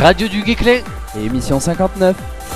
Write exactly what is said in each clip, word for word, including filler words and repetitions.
Radio du Guesclin. Et émission cinquante-neuf.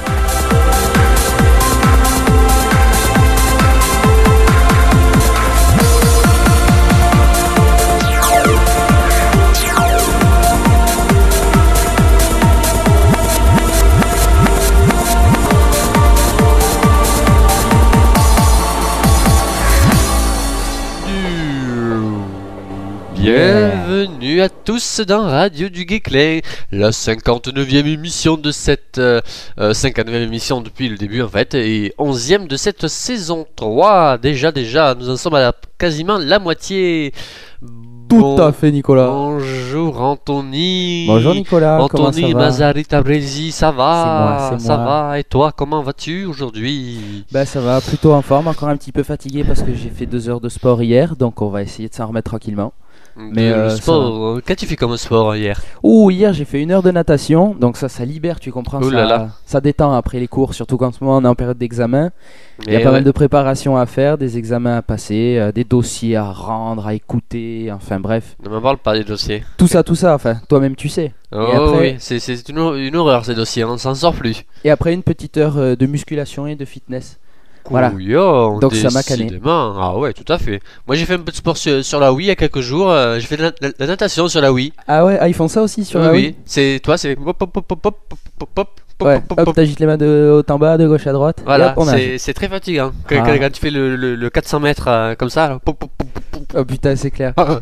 Bienvenue à tous dans Radio du Guesclin, la cinquante-neuvième émission de cette euh, euh, cinquante-neuvième émission depuis le début en fait, et onzième de cette saison trois. Déjà, déjà, nous en sommes à la, quasiment la moitié. Tout Bon, à fait, Nicolas. Bonjour Anthony. Bonjour Nicolas. Comment Anthony ça va? Mazarita Brezi, ça va? C'est moi, c'est ça moi. va. Et toi, comment vas-tu aujourd'hui? Bah ça va, plutôt en forme, encore un petit peu fatigué parce que j'ai fait deux heures de sport hier, donc on va essayer de s'en remettre tranquillement. Mais, le euh, sport, qu'as-tu fait comme sport hier? Ouh, hier j'ai fait une heure de natation, donc ça, ça libère, tu comprends, Ouh ça, là là. ça détend après les cours, surtout qu'en ce moment on est en période d'examen. Il y a Eh pas ouais. mal de préparations à faire, des examens à passer, euh, des dossiers à rendre, à écouter, enfin bref. Ne m'en parle pas des dossiers. Tout ça, tout ça, enfin, toi-même tu sais. Oh après- oui, c'est, c'est une, hor- une horreur ces dossiers, on s'en sort plus. Et après une petite heure euh, de musculation et de fitness. Voilà. Couillon, Donc ça m'a calé. décidément. Ah ouais, tout à fait. Moi j'ai fait un peu de sport sur, sur la Wii il y a quelques jours, euh, j'ai fait de la, la- la natation sur la Wii. Ah ouais, ah, ils font ça aussi sur oui, la oui. Wii. C'est, toi c'est pop pop pop pop pop pop pop pop Ouais, pop, hop, pop. t'agites les mains de haut en bas, de gauche à droite. et Voilà, hop, on nage. c'est, c'est très fatigant. Quand, Ah. quand- quand tu fais le, le, le quatre cents mètres euh, comme ça, là, pop, pop, pop, pop, pop. Oh putain, c'est clair. Ah.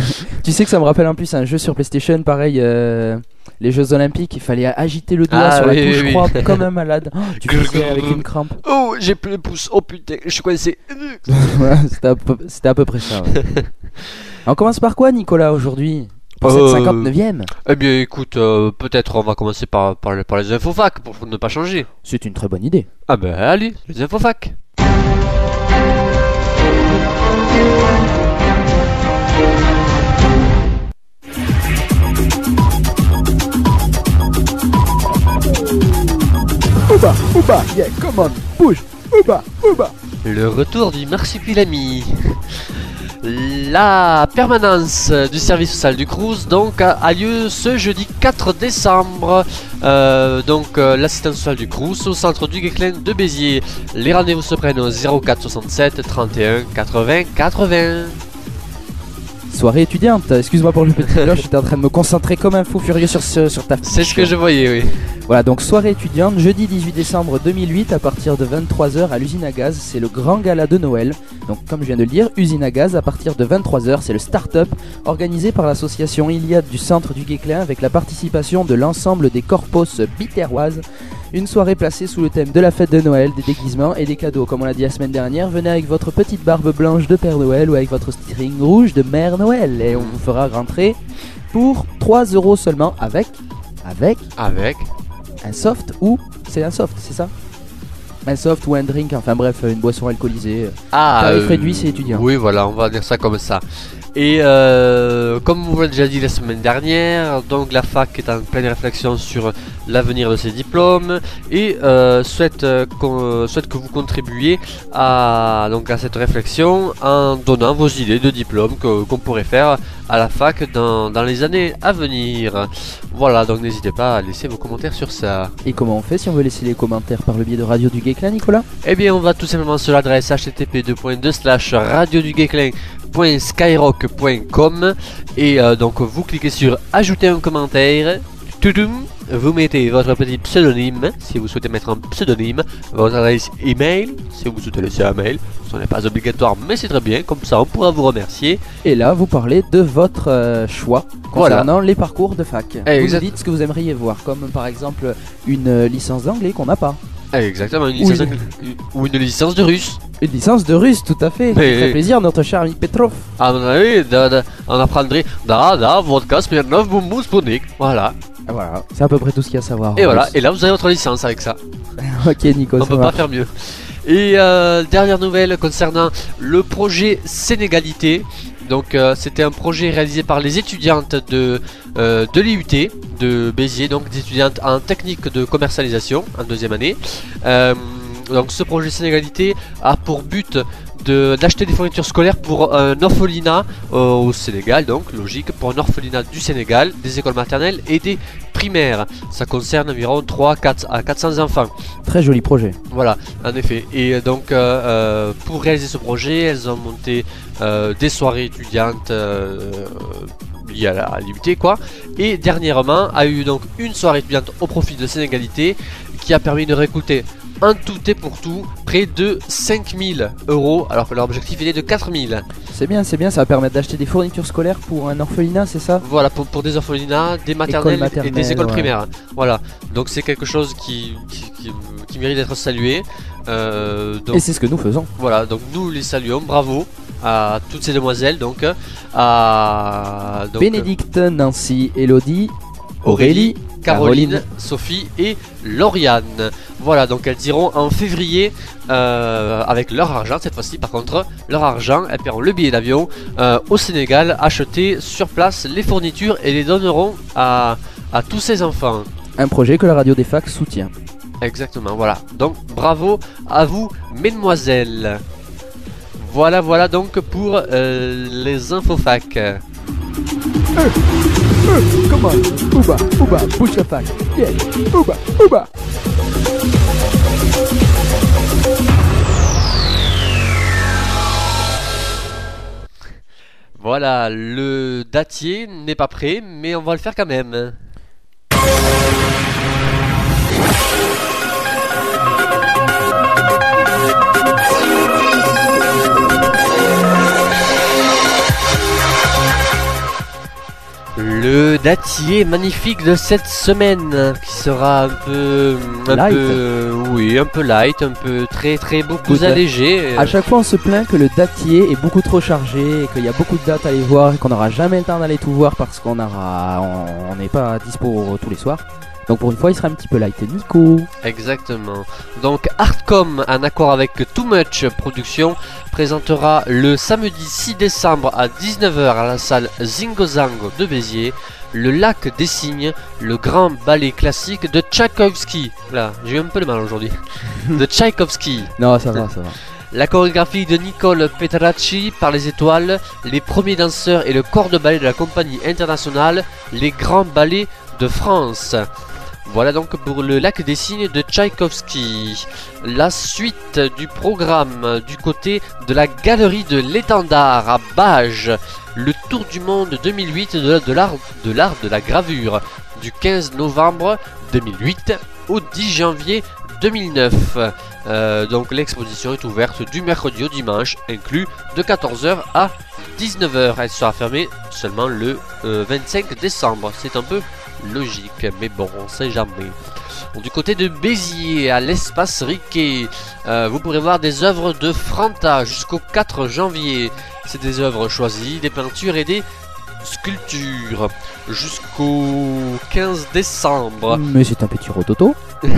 Tu sais que ça me rappelle en plus un jeu sur PlayStation, pareil, euh, les Jeux Olympiques, il fallait agiter le doigt Ah, sur oui, la touche oui, oui. croix comme un malade. Oh, tu poussais avec une crampe. Oh, j'ai plus les pouces, oh putain, je suis coincé. Voilà, c'était, à peu, c'était à peu près ça. Ouais. On commence par quoi, Nicolas, aujourd'hui? Pour Euh, cette cinquante-neuvième? Eh bien écoute, euh, peut-être on va commencer par, par, les- par les infofac pour ne pas changer. C'est une très bonne idée. Ah ben allez, les infofac. Ouba, ouba, yeah, come on, bouge, ouba, ouba. Le retour du marsupilami. La permanence du service social du Crous donc a, a lieu ce jeudi quatre décembre. Euh, donc euh, l'assistance sociale du Crous au centre du Guesclin de Béziers. Les rendez-vous se prennent au zéro quatre soixante-sept trente et un quatre-vingts quatre-vingts. Soirée étudiante, excuse-moi pour le petit loge, j'étais en train de me concentrer comme un fou furieux sur, ce, sur ta fiche. C'est ce que je voyais, oui. Voilà, donc soirée étudiante, jeudi dix-huit décembre deux mille huit à partir de vingt-trois heures à l'usine à gaz, c'est le grand gala de Noël. Donc comme je viens de le dire, usine à gaz à partir de vingt-trois heures, c'est le start-up organisé par l'association Iliade du centre du Guesclin avec la participation de l'ensemble des corpos biterroises. Une soirée placée sous le thème de la fête de Noël, des déguisements et des cadeaux. Comme on l'a dit la semaine dernière, venez avec votre petite barbe blanche de Père Noël ou avec votre string rouge de Mère Noël et on vous fera rentrer pour trois euros seulement avec, avec Avec. un soft ou c'est un soft, c'est ça? Un soft ou un drink, enfin bref, une boisson alcoolisée. Ah, Tarif réduit, c'est étudiant. Oui, voilà, on va dire ça comme ça. Et euh, comme vous l'avez déjà dit la semaine dernière, donc la fac est en pleine réflexion sur l'avenir de ses diplômes et euh, souhaite, euh, qu'on- souhaite que vous contribuiez à, donc à cette réflexion en donnant vos idées de diplômes que- qu'on pourrait faire à la fac dans, dans les années à venir. Voilà, donc n'hésitez pas à laisser vos commentaires sur ça. Et comment on fait si on veut laisser les commentaires par le biais de Radio du Guesclin, Nicolas? Eh bien, on va tout simplement sur l'adresse h t t p deux point deux slash radio du guesclin point skyrock point com et euh, donc vous cliquez sur ajouter un commentaire. Toudoum, vous mettez votre petit pseudonyme si vous souhaitez mettre un pseudonyme, votre adresse email si vous souhaitez laisser un mail. Ce n'est pas obligatoire, mais c'est très bien, comme ça on pourra vous remercier. Et là, vous parlez de votre euh, choix concernant les parcours de fac. Vous nous exact. dites ce que vous aimeriez voir, comme par exemple une euh, licence d'anglais qu'on n'a pas. Exactement, une Oui. licence, ou une licence de russe. Une licence de russe, tout à fait. Ça Mais- fait plaisir, notre cher ami Petrov. À mon avis, da- da- on apprendrait da da vodka Smirnoff boum boum Sputnik. Voilà. Ah, Voilà, c'est à peu près tout ce qu'il y a à savoir. Et voilà, et là vous avez votre licence avec ça. Ok, Nico, On ça peut pas marche. faire mieux. Et euh, dernière nouvelle concernant le projet Sénégalité. Donc euh, c'était un projet réalisé par les étudiantes de, euh, de l'I U T de Béziers, donc des étudiantes en technique de commercialisation en deuxième année. Euh, donc ce projet Sénégalité a pour but de- d'acheter des fournitures scolaires pour un orphelinat euh, au Sénégal, donc logique, pour un orphelinat du Sénégal, des écoles maternelles et des primaire. Ça concerne environ trois à quatre cents enfants. Très joli projet. Voilà, en effet. Et donc, euh, euh, pour réaliser ce projet, elles ont monté euh, des soirées étudiantes euh, liées à la à l'U T, quoi. Et dernièrement, a eu donc une soirée étudiante au profit de Sénégalité qui a permis de récolter en tout et pour tout près de cinq mille euros, alors que leur objectif était de quatre mille. C'est bien, c'est bien, ça va permettre d'acheter des fournitures scolaires pour un orphelinat, c'est ça? Voilà, pour, pour des orphelinats, des maternelles, maternelle, et des écoles ouais. primaires. Voilà, donc c'est quelque chose qui, qui, qui, qui mérite d'être salué. Euh, donc, Et c'est ce que nous faisons. Voilà, donc nous les saluons, bravo à toutes ces demoiselles, donc à donc, Bénédicte, Nancy, Elodie, Aurélie, Caroline, Caroline, Sophie et Lauriane. Voilà, donc elles iront en février euh, avec leur argent, cette fois-ci par contre, leur argent, elles paieront le billet d'avion euh, au Sénégal, acheter sur place les fournitures et les donneront à, à tous ces enfants. Un projet que la radio des facs soutient. Exactement, voilà. Donc bravo à vous, mesdemoiselles. Voilà, voilà donc pour euh, les infofacs. Euh, euh, comment? Ouba, ouba, push the fac. Yeah, ouba, ouba. Voilà, le datier n'est pas prêt, mais on va le faire quand même. Le datier magnifique de cette semaine qui sera un peu, un light. peu, oui, un peu light, un peu très très beaucoup Good. allégé. À chaque fois on se plaint que le datier est beaucoup trop chargé et qu'il y a beaucoup de dates à aller voir et qu'on n'aura jamais le temps d'aller tout voir parce qu'on aura, on n'est pas dispo tous les soirs. Donc pour une fois il sera un petit peu light. Nico. Exactement. Donc Artcom, en accord avec Too Much Productions, présentera le samedi six décembre à dix-neuf heures à la salle Zingozango de Béziers le Lac des Cygnes, le grand ballet classique de Tchaïkovski. Là, j'ai eu un peu le mal aujourd'hui. De Tchaïkovski. Non, ça va, ça va. La chorégraphie de Nicole Petracci par les étoiles, les premiers danseurs et le corps de ballet de la compagnie internationale, les grands ballets de France. Voilà donc pour le Lac des Cygnes de Tchaïkovski. La suite du programme du côté de la galerie de l'étendard à Bages. Le tour du monde deux mille huit de, de l'art de l'art de la gravure du quinze novembre deux mille huit au dix janvier deux mille neuf. Euh, donc l'exposition est ouverte du mercredi au dimanche, inclus de quatorze heures à dix-neuf heures. Elle sera fermée seulement le euh, vingt-cinq décembre. C'est un peu logique, mais bon, on sait jamais. Bon, du côté de Béziers, à l'espace Riquet, euh, vous pourrez voir des œuvres de Franta jusqu'au quatre janvier. C'est des œuvres choisies, des peintures et des sculptures jusqu'au quinze décembre. Mais c'est un petit rototo.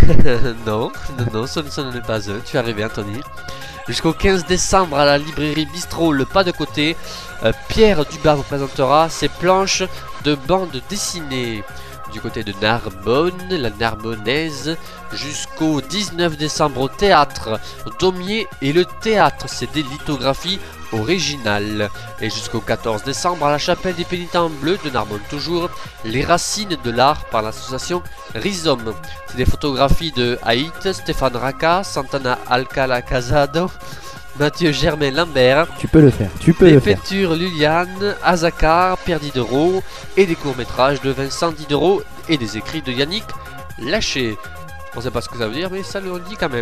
non, non, non, ce, ce n'est pas un. Tu es arrivé, Anthony. Jusqu'au quinze décembre à la librairie Bistrot, le pas de côté, euh, Pierre Dubas vous présentera ses planches de bande dessinée. Du côté de Narbonne, la Narbonnaise, jusqu'au dix-neuf décembre au théâtre Daumier et le théâtre, c'est des lithographies originales. Et jusqu'au quatorze décembre à la chapelle des pénitents bleus de Narbonne toujours, les racines de l'art par l'association Rhizome. C'est des photographies de Haït, Stéphane Racca, Santana Alcala Casado, Mathieu Germain Lambert. Tu peux le faire, tu peux Des le faire. peintures Liliane, Azakar, Pierre Diderot et des courts-métrages de Vincent Diderot et des écrits de Yannick Laché. On ne sait pas ce que ça veut dire, mais ça le dit quand même.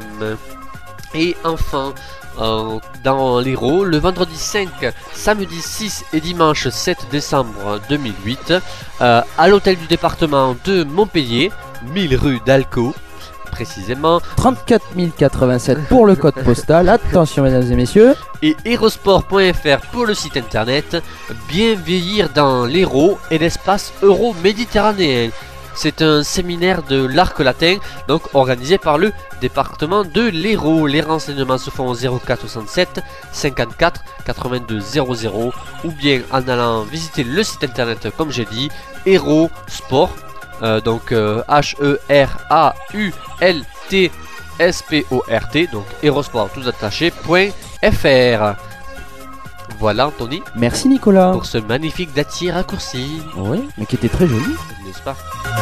Et enfin, euh, dans l'Hérault, le vendredi cinq, samedi six et dimanche sept décembre deux mille huit, euh, à l'hôtel du département de Montpellier, mille rue d'Alco, précisément, trente-quatre mille quatre-vingt-sept pour le code postal. Attention mesdames et messieurs. et Hérosport point F R pour le site internet. Bien vieillir dans l'Hérault et l'espace euro-méditerranéen. C'est un séminaire de l'arc latin, donc organisé par le département de l'Hérault. Les renseignements se font au zéro quatre soixante-sept cinquante-quatre quatre-vingt-deux zéro zéro ou bien en allant visiter le site internet comme j'ai dit, Hérosport, euh, donc euh, H E R A U L T S P O R T, donc Hérosport tout attaché, point F R. Voilà Anthony, Merci Nicolas. pour ce magnifique datier raccourci, Oui, mais qui était très joli. n'est-ce pas?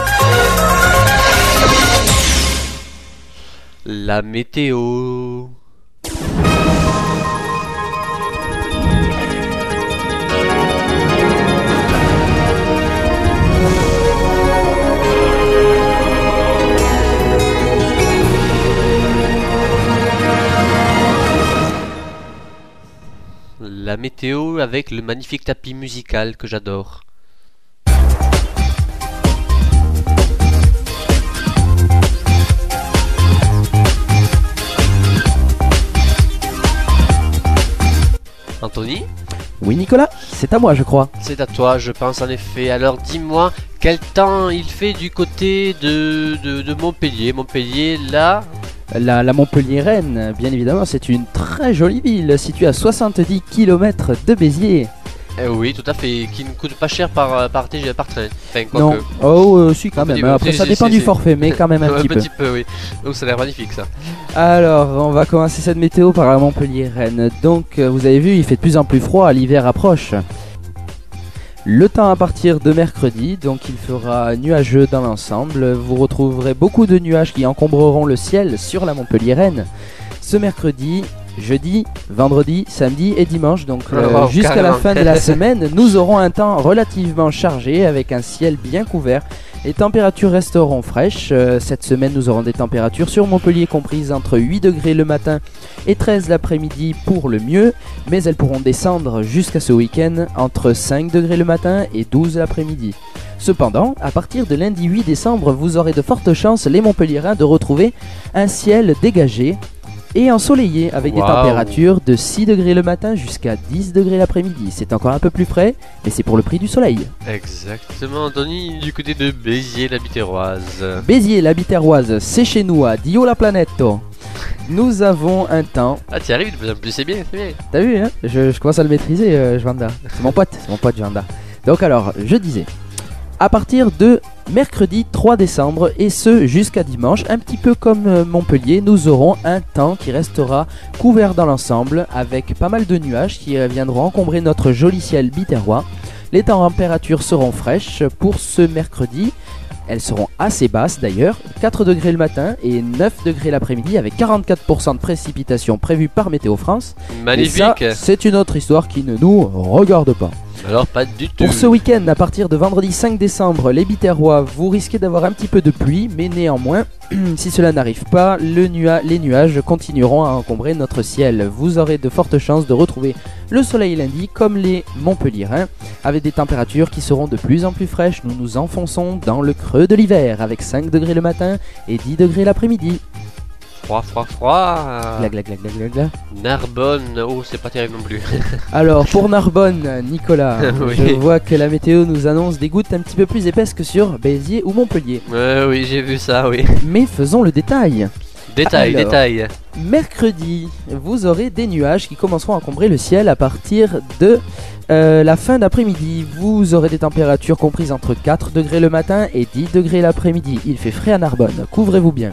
La météo. La météo avec le magnifique tapis musical que j'adore. Anthony, Oui Nicolas, c'est à moi je crois. c'est à toi, je pense en effet. Alors dis-moi, quel temps il fait du côté de, de, de Montpellier? Montpellier, là, La, la Montpellier-Rennes, bien évidemment, c'est une très jolie ville située à soixante-dix kilomètres de Béziers. eh oui, tout à fait, qui ne coûte pas cher par, par, T G, par train. Enfin, quoi Non, que. oh euh, si quand Un même, petit peu. après Si, ça si, dépend si, du si. forfait, mais quand même un Ouais, petit peu. petit peu, oui. Donc ça a l'air magnifique ça. Alors, on va commencer cette météo par la Montpellier-Rennes. Donc, euh, vous avez vu, il fait de plus en plus froid, l'hiver approche. Le temps à partir de mercredi, donc il fera nuageux dans l'ensemble. Vous retrouverez beaucoup de nuages qui encombreront le ciel sur la Montpellier-Rennes. Ce mercredi, jeudi, vendredi, samedi et dimanche, donc euh, Oh, jusqu'à la carrément. fin de la semaine, nous aurons un temps relativement chargé avec un ciel bien couvert. Les températures resteront fraîches. Euh, cette semaine, nous aurons des températures sur Montpellier comprises entre huit degrés le matin et treize l'après-midi pour le mieux, mais elles pourront descendre jusqu'à ce week-end entre cinq degrés le matin et douze l'après-midi. Cependant, à partir de lundi huit décembre, vous aurez de fortes chances, les Montpelliérains, de retrouver un ciel dégagé et ensoleillé avec des Waouh. températures de six degrés le matin jusqu'à dix degrés l'après-midi. C'est encore un peu plus frais, mais c'est pour le prix du soleil. Exactement, Anthony, du côté de Béziers, la Biterroise. Béziers, la Biterroise, c'est chez nous à Dio la Planetto. Nous avons un temps. Ah, tu arrives de plus en plus, c'est bien, c'est bien. T'as vu, hein je, je commence à le maîtriser, euh, Jvanda. C'est mon pote, c'est mon pote Jvanda. Donc alors, je disais, à partir de mercredi trois décembre et ce jusqu'à dimanche, un petit peu comme euh, Montpellier, nous aurons un temps qui restera couvert dans l'ensemble avec pas mal de nuages qui euh, viendront encombrer notre joli ciel biterrois. Les températures seront fraîches pour ce mercredi. Elles seront assez basses d'ailleurs, quatre degrés le matin et neuf degrés l'après-midi avec quarante-quatre pour cent de précipitations prévues par Météo France. Magnifique. Et ça, c'est une autre histoire qui ne nous regarde pas. Alors, pas du tout. Pour ce week-end, à partir de vendredi cinq décembre, les Biterrois, vous risquez d'avoir un petit peu de pluie, mais néanmoins, si cela n'arrive pas, le nua- les nuages continueront à encombrer notre ciel. Vous aurez de fortes chances de retrouver le soleil lundi, comme les Montpelliérains, avec des températures qui seront de plus en plus fraîches. Nous nous enfonçons dans le creux de l'hiver, avec cinq degrés le matin et dix degrés l'après-midi. Froid, froid, froid. Gla, gla, gla, gla, gla, gla. Narbonne, oh, c'est pas terrible non plus. Alors, pour Narbonne, Nicolas, Oui. je vois que la météo nous annonce des gouttes un petit peu plus épaisses que sur Béziers ou Montpellier. Ouais, oui, j'ai vu ça, oui. Mais faisons le détail. Détail, Alors. détail. Mercredi, vous aurez des nuages qui commenceront à encombrer le ciel à partir de euh, la fin d'après-midi. Vous aurez des températures comprises entre quatre degrés le matin et dix degrés l'après-midi. Il fait frais à Narbonne, couvrez-vous bien.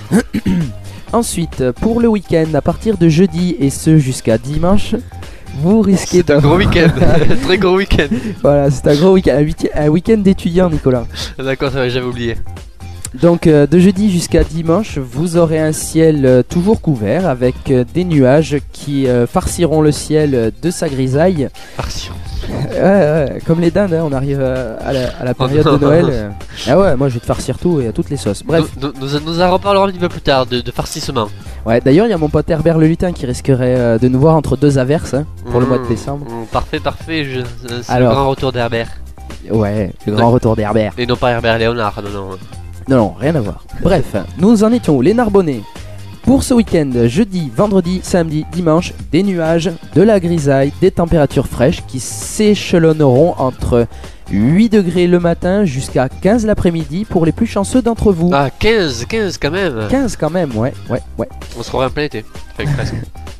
Ensuite, pour le week-end, à partir de jeudi et ce jusqu'à dimanche, vous risquez C'est un gros week-end. Très gros week-end. Voilà, c'est un gros week-end, un week- un week-end d'étudiants, Nicolas. D'accord, ça va, j'avais oublié. Donc euh, de jeudi jusqu'à dimanche, vous aurez un ciel euh, toujours couvert avec euh, des nuages qui euh, farciront le ciel euh, de sa grisaille. Farcion. Ouais, ouais, comme les dindes, hein, on arrive euh, à, la, à la période de Noël. euh. Ah ouais, moi je vais te farcir tout et à toutes les sauces. Bref, Nous, nous, nous en reparlerons un petit peu plus tard de, de farcissement. ouais, d'ailleurs il y a mon pote Herbert le lutin qui risquerait euh, de nous voir entre deux averses hein, pour le mois de Mmh, décembre. mmh, parfait, parfait. je- C'est le Alors. grand retour d'Herbert. Ouais, le grand retour d'Herbert. Et non pas Herbert Léonard, non, non. Non, non, rien à voir. Bref, nous en étions où les Narbonnais. Pour ce week-end, jeudi, vendredi, samedi, dimanche, des nuages, de la grisaille, des températures fraîches qui s'échelonneront entre huit degrés le matin jusqu'à quinze l'après-midi pour les plus chanceux d'entre vous. Ah, quinze, quinze quand même. quinze quand même, ouais, ouais, ouais. On se croirait en plein été. Enfin, presque.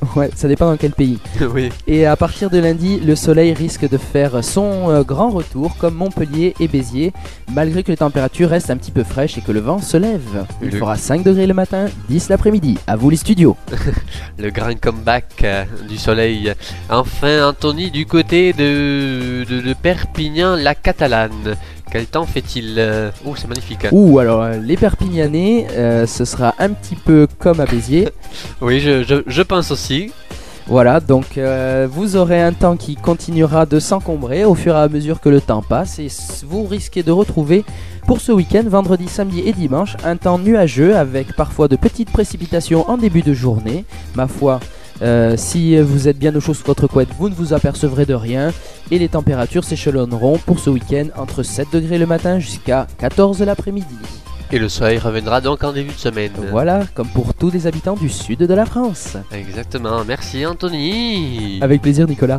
Ouais, ça dépend dans quel pays. Oui. Et à partir de lundi, le soleil risque de faire son euh, grand retour comme Montpellier et Béziers, malgré que les températures restent un petit peu fraîches et que le vent se lève. Il Le- fera cinq degrés le matin, dix l'après-midi. À vous les studios. Le grand comeback euh, du soleil. Enfin, Anthony, du côté de, de, de Perpignan, la Catalane. Quel temps fait-il euh Oh, c'est magnifique. Ouh, alors euh, les Perpignanais, euh, ce sera un petit peu comme à Béziers. Oui, je, je, je pense aussi. Voilà, donc euh, vous aurez un temps qui continuera de s'encombrer au fur et à mesure que le temps passe et s- vous risquez de retrouver pour ce week-end, vendredi, samedi et dimanche, un temps nuageux avec parfois de petites précipitations en début de journée. Ma foi, euh, si vous êtes bien au chaud sous votre couette, vous ne vous apercevrez de rien et les températures s'échelonneront pour ce week-end entre sept degrés le matin jusqu'à quatorze l'après-midi. Et le soleil reviendra donc en début de semaine. Voilà, comme pour tous les habitants du sud de la France. Exactement. Merci, Anthony. Avec plaisir, Nicolas.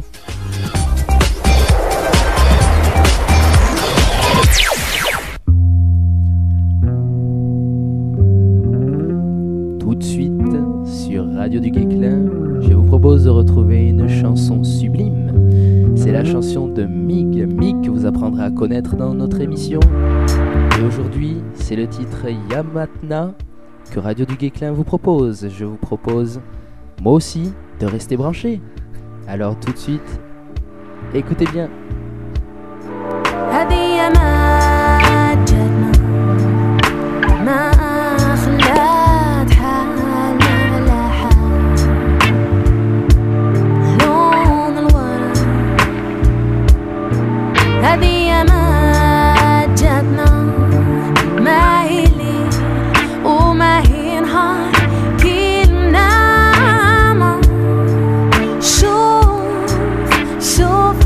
Tout de suite, sur Radio du Guesclin, je vous propose de retrouver une chanson sublime. C'est la chanson de Mig, Mig que vous apprendrez à connaître dans notre émission. Et aujourd'hui, c'est le titre Yamatna que Radio du Guesclin vous propose. Je vous propose, moi aussi, de rester branché. Alors tout de suite, écoutez bien. هذه ما جاتنا ما خلات حالنا ولا حال لون الورد هذه ما جاتنا ما هي ليل وما هي نهار كلنا ما شوف شوف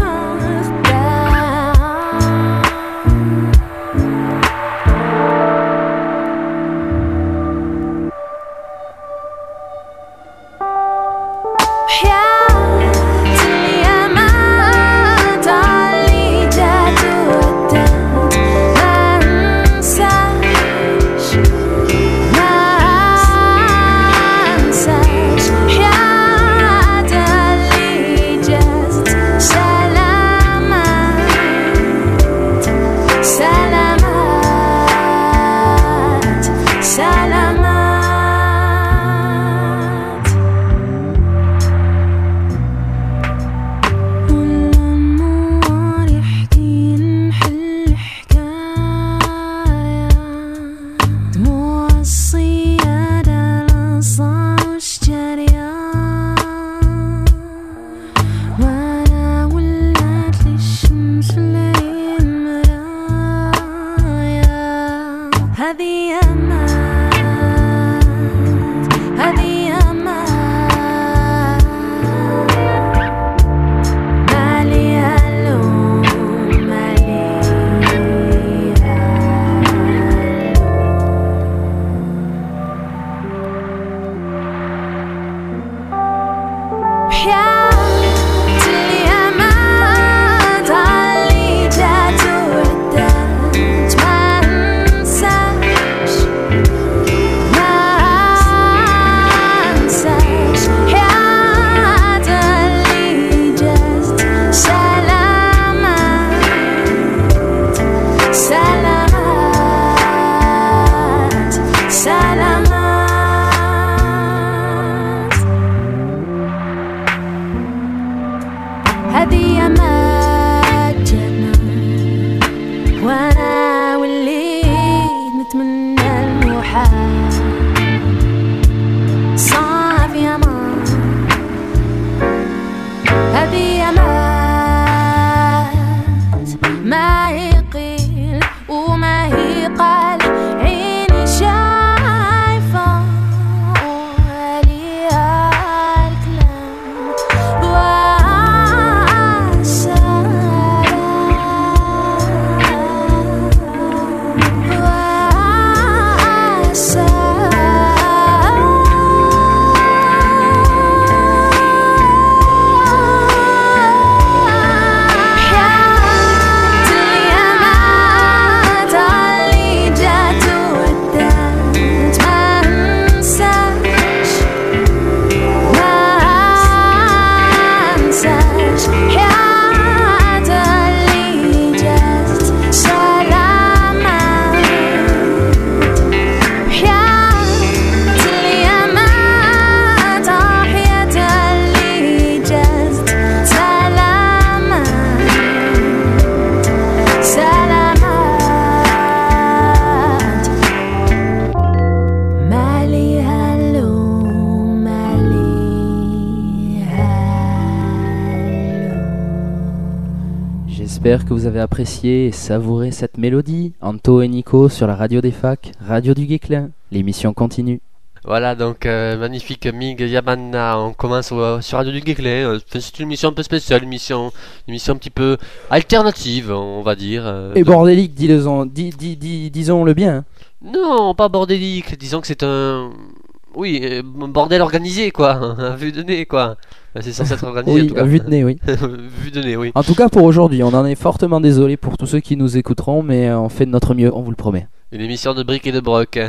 j'espère que vous avez apprécié et savouré cette mélodie. Anto et Nico sur la radio des facs, radio du Guesclin. L'émission continue. Voilà, donc euh, magnifique Mig Yamana, on commence euh, sur Radio du Guesclin. Euh, c'est une émission un peu spéciale, une émission, une émission un petit peu alternative, on va dire. euh, Et de- bordélique, dis-le-en- dis, dis, dis, disons-le bien. Non, pas bordélique, disons que c'est un... Oui, euh, un bordel organisé, quoi, à vue de nez, quoi. Enfin, c'est censé être organisé, en Oui, tout cas. à vue de nez, oui. Vue de nez, oui. En tout cas pour aujourd'hui, on en est fortement désolé pour tous ceux qui nous écouteront, mais euh, on fait de notre mieux, on vous le promet. Une émission de briques et de broc.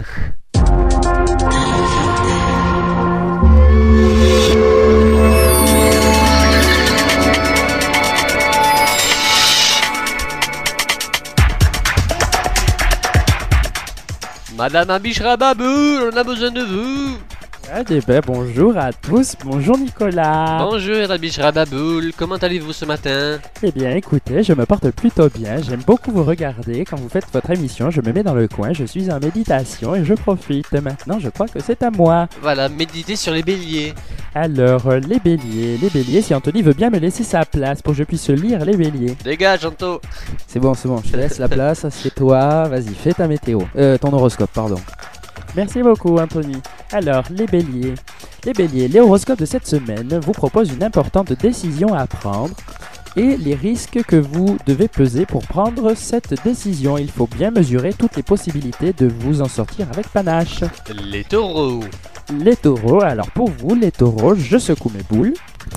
Madame Abichra Baboul, on a besoin de vous. Ah, eh ben, bonjour à tous, bonjour Nicolas. Bonjour Abichra Baboul, comment allez-vous ce matin? Eh bien écoutez, je me porte plutôt bien, j'aime beaucoup vous regarder. Quand vous faites votre émission, je me mets dans le coin, je suis en méditation et je profite. Maintenant, je crois que c'est à moi. Voilà, méditer sur les béliers. Alors, euh, les béliers, les béliers, si Anthony veut bien me laisser sa place pour que je puisse lire les béliers. Dégage, Anto. C'est bon, c'est bon, je te laisse la place, assieds-toi, vas-y, fais ta météo. Euh, ton horoscope, pardon. Merci beaucoup Anthony. Alors, les béliers. Les béliers, l'horoscope de cette semaine vous propose une importante décision à prendre et les risques que vous devez peser pour prendre cette décision. Il faut bien mesurer toutes les possibilités de vous en sortir avec panache. Les taureaux. Les taureaux, alors pour vous, les taureaux, je secoue mes boules.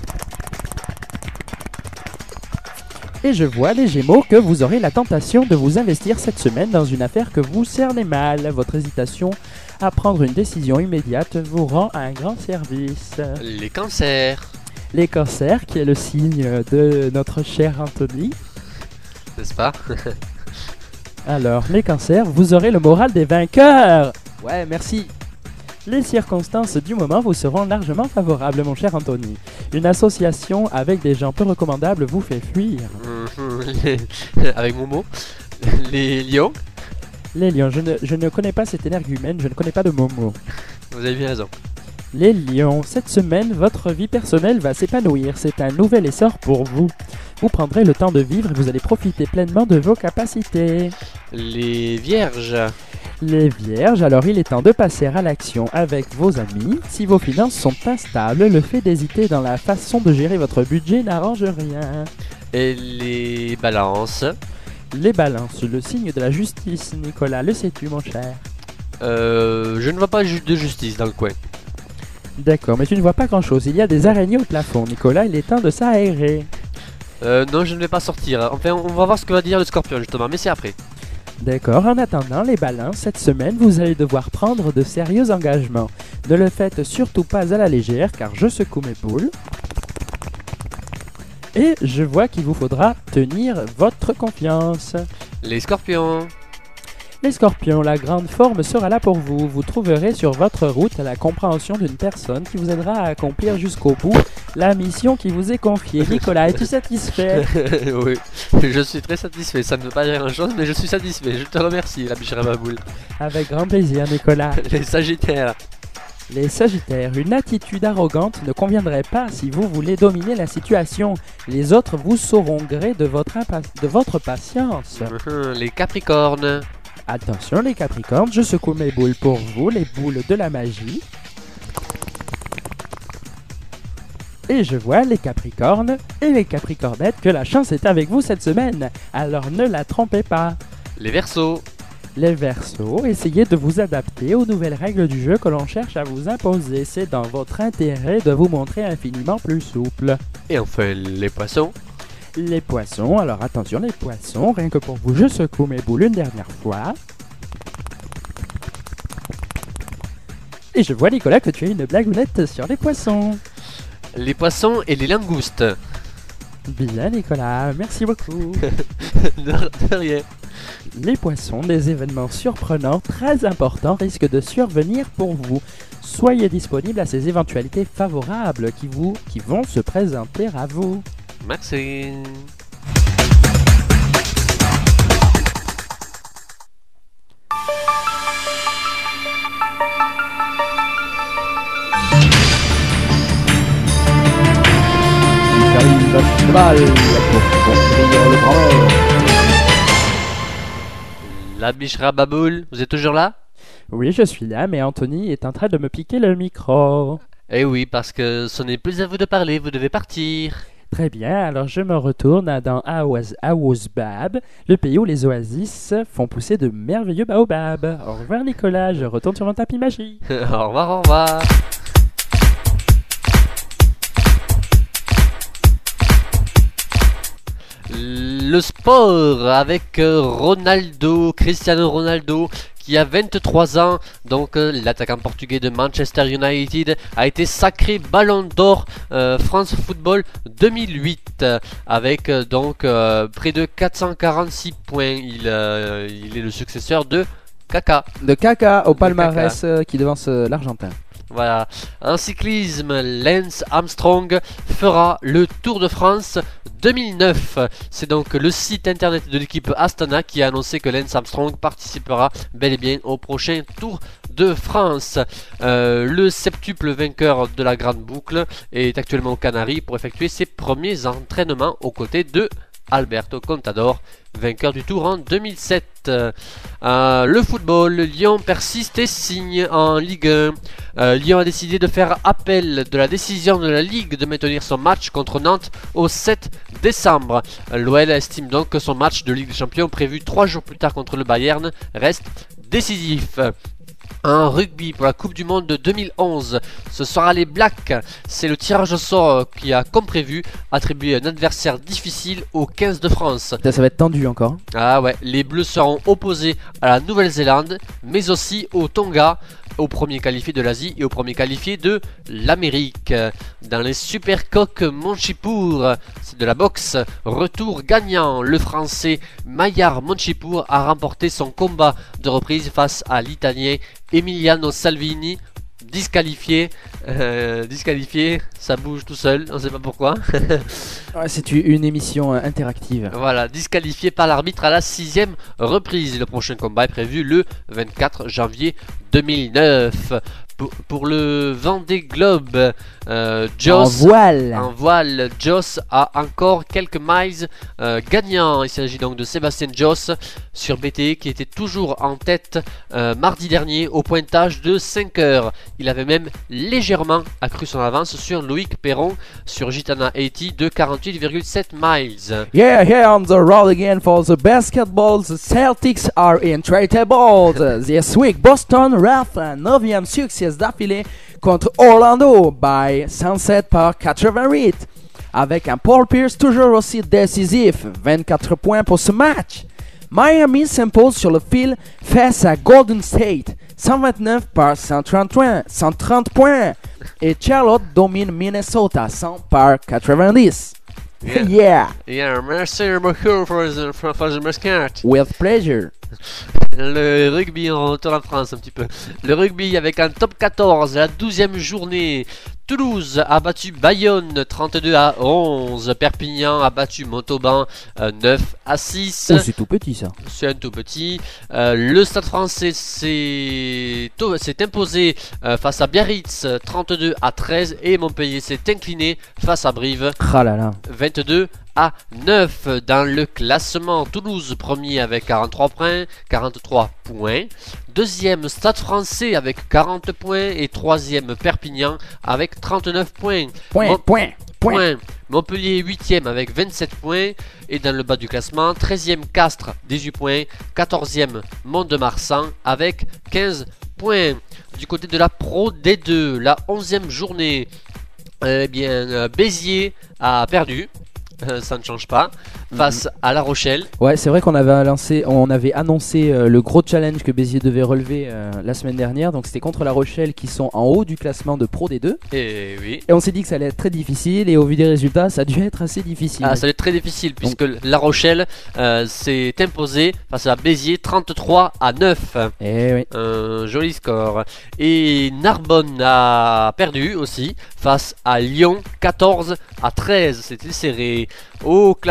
Et je vois, les Gémeaux, que vous aurez la tentation de vous investir cette semaine dans une affaire que vous cernez mal. Votre hésitation à prendre une décision immédiate vous rend un grand service. Les cancers. Les cancers, qui est le signe de notre cher Anthony. N'est-ce pas? Alors, les cancers, vous aurez le moral des vainqueurs. Ouais, merci. Les circonstances du moment vous seront largement favorables, mon cher Anthony. Une association avec des gens peu recommandables vous fait fuir. Mhm, les- Avec mon mot. Les lions. Les lions, je ne, je ne connais pas cet énergumène, je ne connais pas de Momo. Vous avez bien raison. Les lions, cette semaine, votre vie personnelle va s'épanouir. C'est un nouvel essor pour vous. Vous prendrez le temps de vivre et vous allez profiter pleinement de vos capacités. Les vierges. Les vierges, alors il est temps de passer à l'action avec vos amis. Si vos finances sont instables, le fait d'hésiter dans la façon de gérer votre budget n'arrange rien. Et les balances. Les balances, le signe de la justice, Nicolas, le sais-tu mon cher? Euh, je ne vois pas ju- de justice dans le coin. D'accord, mais tu ne vois pas grand-chose. Il y a des araignées au plafond, Nicolas, il est temps de s'aérer. Euh, non, je ne vais pas sortir. Enfin, on va voir ce que va dire le scorpion justement, mais c'est après. D'accord, en attendant les balances, cette semaine, vous allez devoir prendre de sérieux engagements. Ne le faites surtout pas à la légère, car je secoue mes boules. Et je vois qu'il vous faudra tenir votre confiance. Les scorpions. Les scorpions, la grande forme sera là pour vous. Vous trouverez sur votre route la compréhension d'une personne qui vous aidera à accomplir jusqu'au bout la mission qui vous est confiée. Nicolas, es-tu satisfait? Oui, je suis très satisfait. Ça ne veut pas dire grand chose, mais je suis satisfait. Je te remercie, la biche Rababoule. Avec grand plaisir, Nicolas. Les sagittaires. Les sagittaires, une attitude arrogante ne conviendrait pas si vous voulez dominer la situation. Les autres vous sauront gré de votre, impa- de votre patience. Mhm, les capricornes. Attention les capricornes, je secoue mes boules pour vous, les boules de la magie. Et je vois les capricornes et les capricornettes que la chance est avec vous cette semaine. Alors ne la trompez pas. Les versos. Les Verseaux, essayez de vous adapter aux nouvelles règles du jeu que l'on cherche à vous imposer. C'est dans votre intérêt de vous montrer infiniment plus souple. Et enfin, les poissons. Les poissons, alors attention les poissons, rien que pour vous, je secoue mes boules une dernière fois. Et je vois Nicolas que tu as une blagounette sur les poissons. Les poissons et les langoustes. Bien Nicolas, merci beaucoup. de, de rien. Les poissons, des événements surprenants très importants risquent de survenir pour vous. Soyez disponibles à ces éventualités favorables qui, vous, qui vont se présenter à vous. Merci. Salut. vingt balles. Bon, le grand. La bichera baboule, vous êtes toujours là? Oui, je suis là, mais Anthony est en train de me piquer le micro. Eh oui, parce que ce n'est plus à vous de parler, vous devez partir. Très bien, alors je me retourne dans Aoaz- Aouzbab, le pays où les oasis font pousser de merveilleux baobabs. Au revoir Nicolas, je retourne sur mon tapis magique. Au revoir, au revoir. Le sport avec euh, Ronaldo, Cristiano Ronaldo, qui a vingt-trois ans, donc euh, l'attaquant portugais de Manchester United, a été sacré Ballon d'Or euh, France Football deux mille huit, euh, avec euh, donc euh, près de quatre cent quarante-six points. Il, euh, il est le successeur de Kaka. De Kaka au De palmarès euh, qui devance euh, l'Argentin. Voilà. En cyclisme, Lance Armstrong fera le Tour de France deux mille neuf. C'est donc le site internet de l'équipe Astana qui a annoncé que Lance Armstrong participera bel et bien au prochain Tour de France. Euh, le septuple vainqueur de la Grande Boucle est actuellement aux Canaries pour effectuer ses premiers entraînements aux côtés de Alberto Contador, vainqueur du Tour en deux mille sept. Euh, le football, Lyon persiste et signe en Ligue un. Euh, Lyon a décidé de faire appel de la décision de la Ligue de maintenir son match contre Nantes au sept décembre. L'O L estime donc que son match de Ligue des Champions prévu trois jours plus tard contre le Bayern reste décisif. En rugby pour la Coupe du Monde de deux mille onze, ce sera les Blacks. C'est le tirage au sort qui a, comme prévu, attribué un adversaire difficile aux quinze de France. Ça, ça va être tendu encore. Ah ouais, les Bleus seront opposés à la Nouvelle-Zélande, mais aussi au Tonga, au premier qualifié de l'Asie et au premier qualifié de l'Amérique. Dans les Super Coq Monchipour, c'est de la boxe. Retour gagnant, le Français Maillard Monchipour a remporté son combat de reprise face à l'Italien Emiliano Salvini. Disqualifié, euh, disqualifié, ça bouge tout seul, on ne sait pas pourquoi. Ouais, c'est une émission euh, interactive. Voilà, disqualifié par l'arbitre à la sixième reprise. Le prochain combat est prévu le vingt-quatre janvier deux mille neuf. Pour, pour le Vendée Globe, euh, Joss, En voile. en voile, Joss a encore quelques miles euh, gagnants. Il s'agit donc de Sébastien Joss sur B T qui était toujours en tête euh, mardi dernier au pointage de cinq heures. Il avait même légèrement accru son avance sur Loïc Perron sur Gitana quatre-vingts de quarante-huit virgule sept miles. Yeah, here on the road again for the basketball. The Celtics are intractable. This week, Boston rafle un neuvième succès d'affilée contre Orlando by Sunset par quatre-vingt-huit. Avec un Paul Pierce toujours aussi décisif, vingt-quatre points pour ce match. Miami s'impose sur le fil face à Golden State, cent vingt-neuf par cent trente points. Et Charlotte domine Minnesota, cent par quatre-vingt-dix. Yeah. Yeah, Yeah, merci beaucoup for the, for, for the mascot. with pleasure. Le rugby, on retourne en France un petit peu. Le rugby avec un top quatorze, la douzième journée. Toulouse a battu Bayonne trente-deux à onze. Perpignan a battu Montauban euh, neuf à six. Oh, c'est tout petit ça. C'est un tout petit. Euh, le Stade français s'est to- s'est imposé euh, face à Biarritz trente-deux à treize. Et Montpellier s'est incliné face à Brive Ah là là. vingt-deux à neuf. Dans le classement, Toulouse premier avec quarante-trois points, quarante-trois points. Deuxième, Stade français avec quarante points. Et troisième, Perpignan avec trente-neuf points. Point, Mon- point, point. Point. Montpellier huitième avec vingt-sept points. Et dans le bas du classement, treizième, Castres dix-huit points. quatorzième, Mont-de-Marsan avec quinze points. Du côté de la Pro D deux, la onzième journée, eh bien, euh, Béziers a perdu. Euh, ça ne change pas. Face à La Rochelle. Ouais, c'est vrai qu'on avait lancé, on avait annoncé euh, le gros challenge que Béziers devait relever euh, la semaine dernière. Donc c'était contre La Rochelle qui sont en haut du classement de Pro D deux. Et oui. Et on s'est dit que ça allait être très difficile et au vu des résultats, ça a dû être assez difficile. Ah, ça va être très difficile puisque La Rochelle euh, s'est imposée face à Béziers trente-trois à neuf. Eh oui. Un joli score. Et Narbonne a perdu aussi face à Lyon quatorze à treize. C'était serré. Au classement,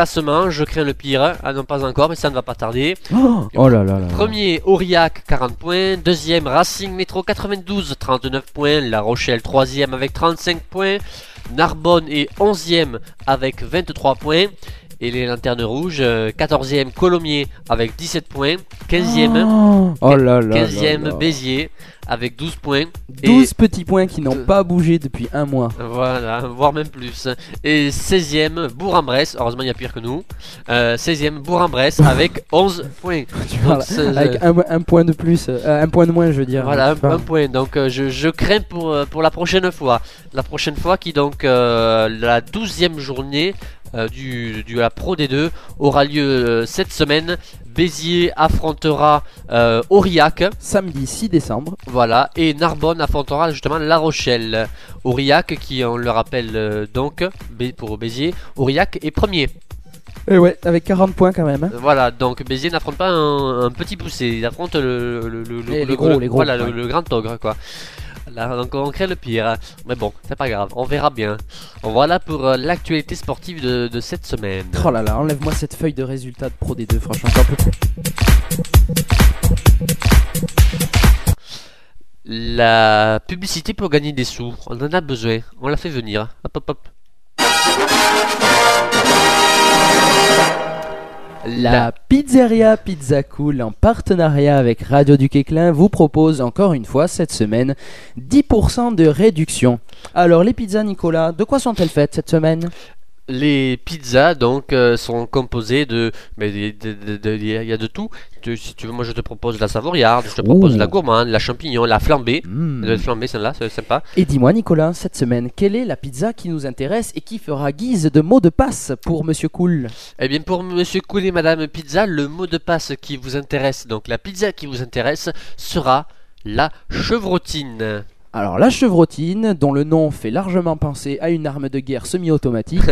malheureusement, je crains le pire. Ah non, pas encore, mais ça ne va pas tarder. Oh, oh là là là. Premier, Aurillac, quarante points. Deuxième, Racing Métro, quatre-vingt-douze, trente-neuf points. La Rochelle, troisième avec trente-cinq points. Narbonne est onzième avec vingt-trois points. Et les Lanternes Rouges, euh, quatorzième, Colomiers avec dix-sept points. quinzième, Oh, oh là là. quinzième là là. Béziers avec douze points. douze petits points qui n'ont Euh. pas bougé depuis un mois. Voilà, voire même plus. Et seizième, Bourg-en-Bresse, heureusement il y a pire que nous. Euh, seizième, Bourg-en-Bresse avec onze points. Tu Donc, parles c'est- avec un, un point de plus, euh, un point de moins, je veux dire. Voilà, Tu un, parles. un point. Donc euh, je, je crains pour, euh, pour la prochaine fois. La prochaine fois qui donc euh, la douzième journée euh, du, du la Pro D deux aura lieu euh, cette semaine. Béziers affrontera euh, Aurillac. Samedi six décembre. Voilà, et Narbonne affrontera justement La Rochelle. Aurillac, qui on le rappelle euh, donc, Bé- pour Béziers, Aurillac est premier. Et ouais, avec quarante points quand même. hein. Voilà, donc Béziers n'affronte pas un, un petit poussé, il affronte le, le, le, le- Les- le- les gros, le- les gros, voilà, le- ouais. le, grand ogre quoi. Là, donc on crée le pire, mais bon, c'est pas grave, on verra bien. Voilà pour euh, l'actualité sportive de, de cette semaine. Oh là là, enlève-moi cette feuille de résultats de Pro D deux, franchement, j'en peux plus. La publicité pour gagner des sous, on en a besoin, on la fait venir. Hop hop hop. La pizzeria Pizza Cool, en partenariat avec Radio Duc Éclin, vous propose encore une fois cette semaine dix pour cent de réduction. Alors les pizzas, Nicolas, de quoi sont-elles faites cette semaine? Les pizzas donc euh, sont composées de, mais de- de- de- de- il y a il y a de tout. Tu- si tu veux, moi je te propose la savoyarde, je te propose Ouh. la gourmande, la champignon, la flambée. Hmm. Elle doit être flambée celle-là, c'est sympa. Et dis-moi, Nicolas, cette semaine, quelle est la pizza qui nous intéresse et qui fera guise de mot de passe pour Monsieur Cool? Eh bien pour Monsieur Cool et Madame Pizza, le mot de passe qui vous intéresse, donc la pizza qui vous intéresse, sera la chevrotine. Alors la chevrotine, dont le nom fait largement penser à une arme de guerre semi-automatique,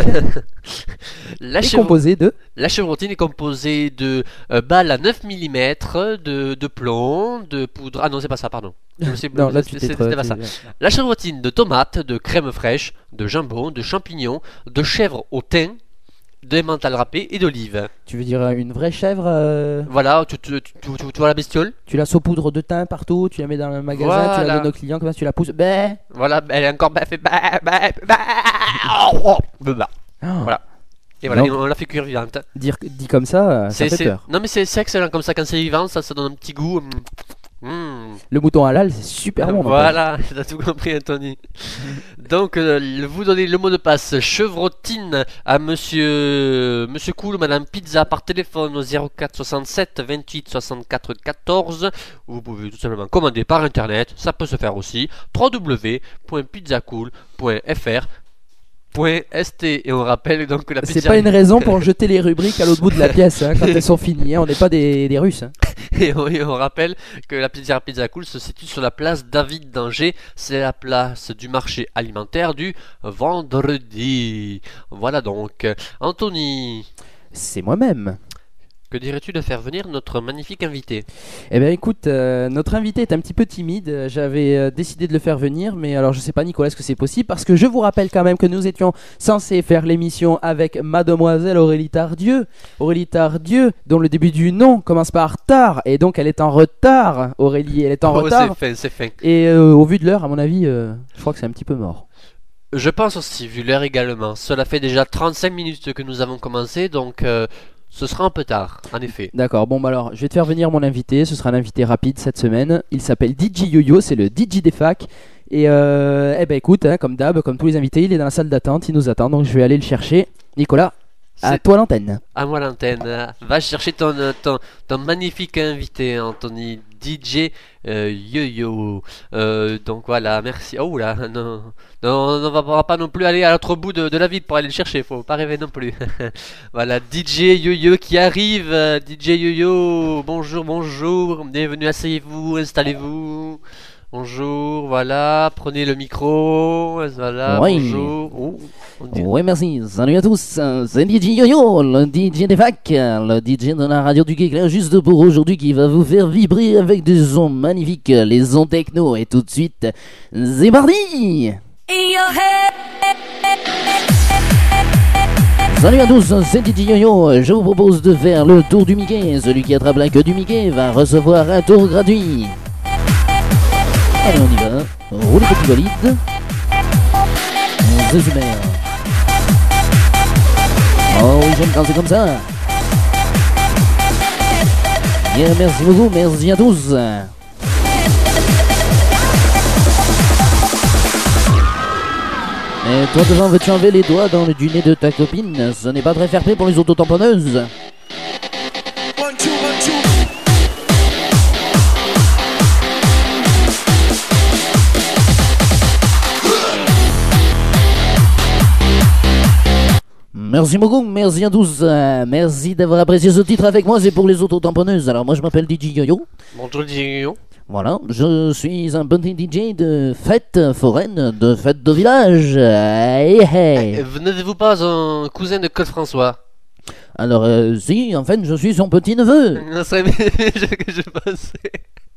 La, est chevro- composée de... la chevrotine est composée de euh, balles à neuf millimètres, de, de plomb, de poudre. Ah non, c'est pas ça, pardon. Je me suis- Non, là tu c'était- t'es... c'était pas ça. tu- La chevrotine de tomates, de crème fraîche, de jambon, de champignons, de chèvre au thym, de mental râpé et d'olive. Tu veux dire euh, une vraie chèvre euh, Voilà, tu, tu, tu, tu- tu vois la bestiole? Tu la saupoudres de thym partout, tu la mets dans le magasin, tu Voilà. la donnes aux clients, comme ça tu la pousses. Ben Voilà, elle est encore bah, fait bah, bah, bah, oh, oh, bah. Ah, Voilà. Et voilà, Donc- on l'a fait cuire vivante. dire, dit comme ça, euh, ça C'est- fait c'est- peur. Non mais c'est c'est excellent comme ça, quand c'est vivant, ça, ça donne un petit goût. mm. Mm. Le mouton halal, c'est super bon. Voilà, t'as tout compris Anthony. Donc euh, le- vous donnez le mot de passe chevrotine à monsieur monsieur Cool, Madame Pizza par téléphone au zéro quatre soixante-sept vingt-huit soixante-quatre quatorze. Vous pouvez tout simplement commander par internet, ça peut se faire aussi. w w w point pizzacool point f r point s t. Et on rappelle donc que la C'est pizza pas une raison pour jeter les rubriques à l'autre bout de la pièce hein, quand elles sont finies. hein. On n'est pas des, des Russes. hein. Et on, et on rappelle que la pizzeria Pizza Cool se situe sur la place David d'Angers. C'est la place du marché alimentaire du vendredi. Voilà donc. Anthony, C'est moi-même. que dirais-tu de faire venir notre magnifique invité? Eh bien écoute, euh, notre invité est un petit peu timide. J'avais euh, décidé de le faire venir, mais alors je sais pas Nicolas, est-ce que c'est possible? Parce que je vous rappelle quand même que nous étions censés faire l'émission avec Mademoiselle Aurélie Tardieu. Aurélie Tardieu, dont le début du nom commence par tard, et donc elle est en retard. Aurélie, elle est en Oh, retard. c'est fin, c'est fin. Et euh, au vu de l'heure, à mon avis, euh, je crois que c'est un petit peu mort. Je pense aussi, vu l'heure également. Cela fait déjà trente-cinq minutes que nous avons commencé, donc euh, ce sera un peu tard, en effet. D'accord, bon bah alors je vais te faire venir mon invité, ce sera un invité rapide cette semaine. Il s'appelle D J Yo-Yo, c'est le D J des facs. Et euh, eh ben écoute, hein, comme d'hab, comme tous les invités, il est dans la salle d'attente, il nous attend, donc je vais aller le chercher. Nicolas, à C'est toi l'antenne. à moi l'antenne. Va chercher ton, ton, ton magnifique invité, Anthony. D J euh, Yo-Yo. Euh, donc voilà, merci. Oh là, non, non, on ne va pas non plus aller à l'autre bout de, de la ville pour aller le chercher, faut pas rêver non plus. Voilà, D J Yo-Yo qui arrive. euh, D J Yo-Yo, bonjour, bonjour, bienvenue, asseyez-vous, installez-vous. Bonjour, voilà, prenez le micro, voilà, Oui. bonjour. Oh, on dit- Oui merci, salut à tous, c'est D J Yo-Yo, le D J des facs, le D J de la radio du Geek, juste pour aujourd'hui qui va vous faire vibrer avec des sons magnifiques, les sons techno, et tout de suite, c'est parti. In your head, Salut à tous, c'est Didi Yo-Yo. Je vous propose de faire le tour du Mickey. Celui qui attrape la queue du Mickey va recevoir un tour gratuit. Allez, on y va. Roule petit bolide. C'est super. Oh oui, j'aime quand c'est comme ça. Bien, merci beaucoup, merci à tous. Et toi devant, veux-tu enlever les doigts dans le du nez de ta copine? Ce n'est pas très fair-play pour les autotamponneuses. One, two, one, two. Merci beaucoup, merci à tous. Euh, merci d'avoir apprécié ce titre avec moi, c'est pour les autotamponneuses. Alors moi je m'appelle D J Yo-Yo. Bonjour D J Yo-Yo. Voilà, je suis un petit D J de fête foraine, de fête de village. Hey, hey. Eh, N'êtes-vous pas un cousin de Claude François? Alors euh, si, en fait je suis son petit neveu. Ça serait bien que je pensais.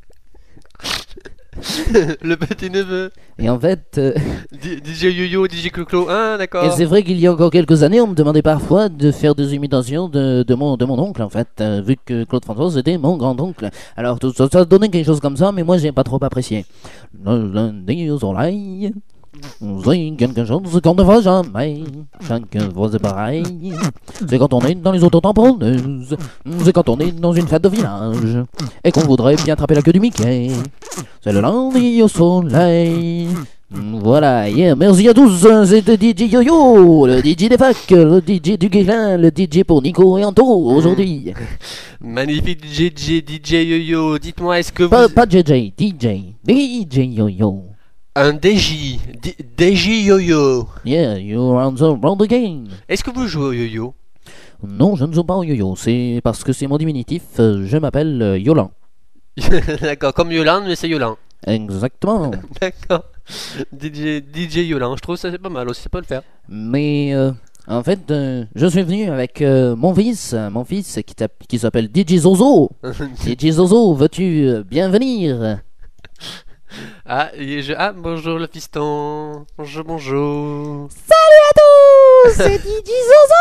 Le petit neveu. Et en fait, euh, D J Yo-Yo, D J Clo-Clo, hein, d'accord. et c'est vrai qu'il y a encore quelques années, on me demandait parfois de faire des imitations de, de, mon, de mon oncle, en fait, euh, vu que Claude François c'était mon grand-oncle. Alors tout ça, ça donnait quelque chose comme ça, mais moi j'ai pas trop apprécié. Le lundi au soleil, c'est quelque chose qu'on ne voit jamais. Chaque fois c'est pareil. C'est quand on est dans les autotamponneuses. C'est quand on est dans une fête de village. Et qu'on voudrait bien attraper la queue du Mickey. C'est le lundi au soleil. Voilà, yeah, merci à tous, c'était D J Yo-Yo, le D J des facs, le D J du Guérin, le D J pour Nico et Anto aujourd'hui. Magnifique D J, D J Yo-Yo, dites-moi, est-ce que vous... Pas, pas J J, D J, D J Yo-Yo. Un D J, D- DJ Yo-Yo. Yeah, you're on the round again. Est-ce que vous jouez au yo-yo? Non, je ne joue pas au yo-yo, c'est parce que c'est mon diminutif, euh, je m'appelle euh, Yolan. D'accord, comme Yolande, mais c'est Yolan. Exactement. D'accord. D J, D J Yolan, je trouve ça c'est pas mal aussi, ça peut le faire. Mais euh, en fait, euh, je suis venu avec euh, mon fils, mon fils qui, t'app- qui s'appelle D J Zozo. D J Zozo, veux-tu euh, bien venir? Ah, et je... ah, bonjour le fiston. Bonjour, bonjour. C'est D J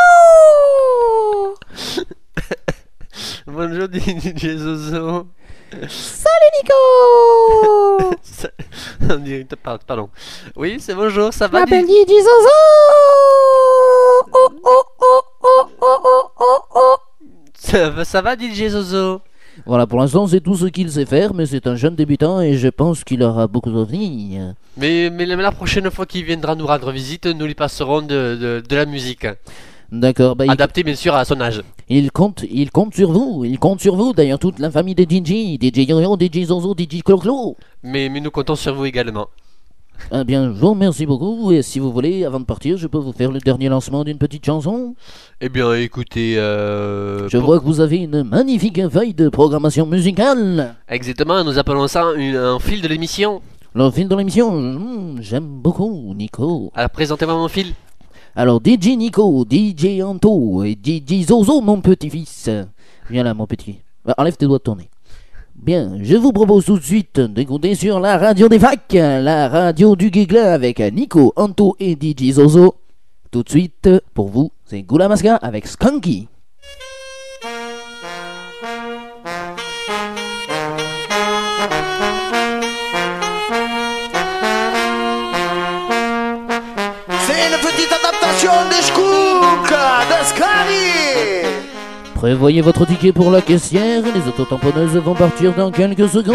Zozo. Bonjour D J Zozo. Salut Nico. Ça- On dirait- Pardon, pardon. Oui, c'est bonjour, ça va m'appelle D- D J Zozo. Oh oh oh oh oh oh oh oh. ça va, ça va D J Zozo? Voilà, pour l'instant c'est tout ce qu'il sait faire, mais c'est un jeune débutant et je pense qu'il aura beaucoup d'avenir. Mais, mais la prochaine fois qu'il viendra nous rendre visite, nous lui passerons de, de, de la musique. D'accord, bah il, Adaptée bien sûr à son âge. il compte, il compte sur vous, il compte sur vous. D'ailleurs toute la famille des D J, D J Yo-Yo, D J Zozo, D J Clo-Clo. Mais, mais nous comptons sur vous également. Eh bien, je vous remercie beaucoup et si vous voulez, avant de partir, je peux vous faire le dernier lancement d'une petite chanson. Eh bien, écoutez, euh... Je pour- vois que vous avez une magnifique feuille de programmation musicale. Exactement, nous appelons ça une- un fil de l'émission. Le fil de l'émission, hmm, j'aime beaucoup, Nico. Alors, présentez-moi mon fil. Alors, D J Nico, D J Anto et D J Zozo, mon petit-fils. Viens là, mon petit. Ah, enlève tes doigts de ton nez. Bien, je vous propose tout de suite d'écouter sur la radio des facs, la radio du Guéglin avec Nico, Anto et D J Zozo. Tout de suite, pour vous, c'est Gula Masca avec Skunky. C'est une petite adaptation des Shkook de Scary. Prévoyez votre ticket pour la caissière, les autotamponneuses vont partir dans quelques secondes.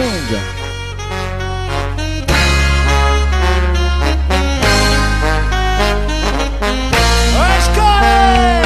Ouais, Scary.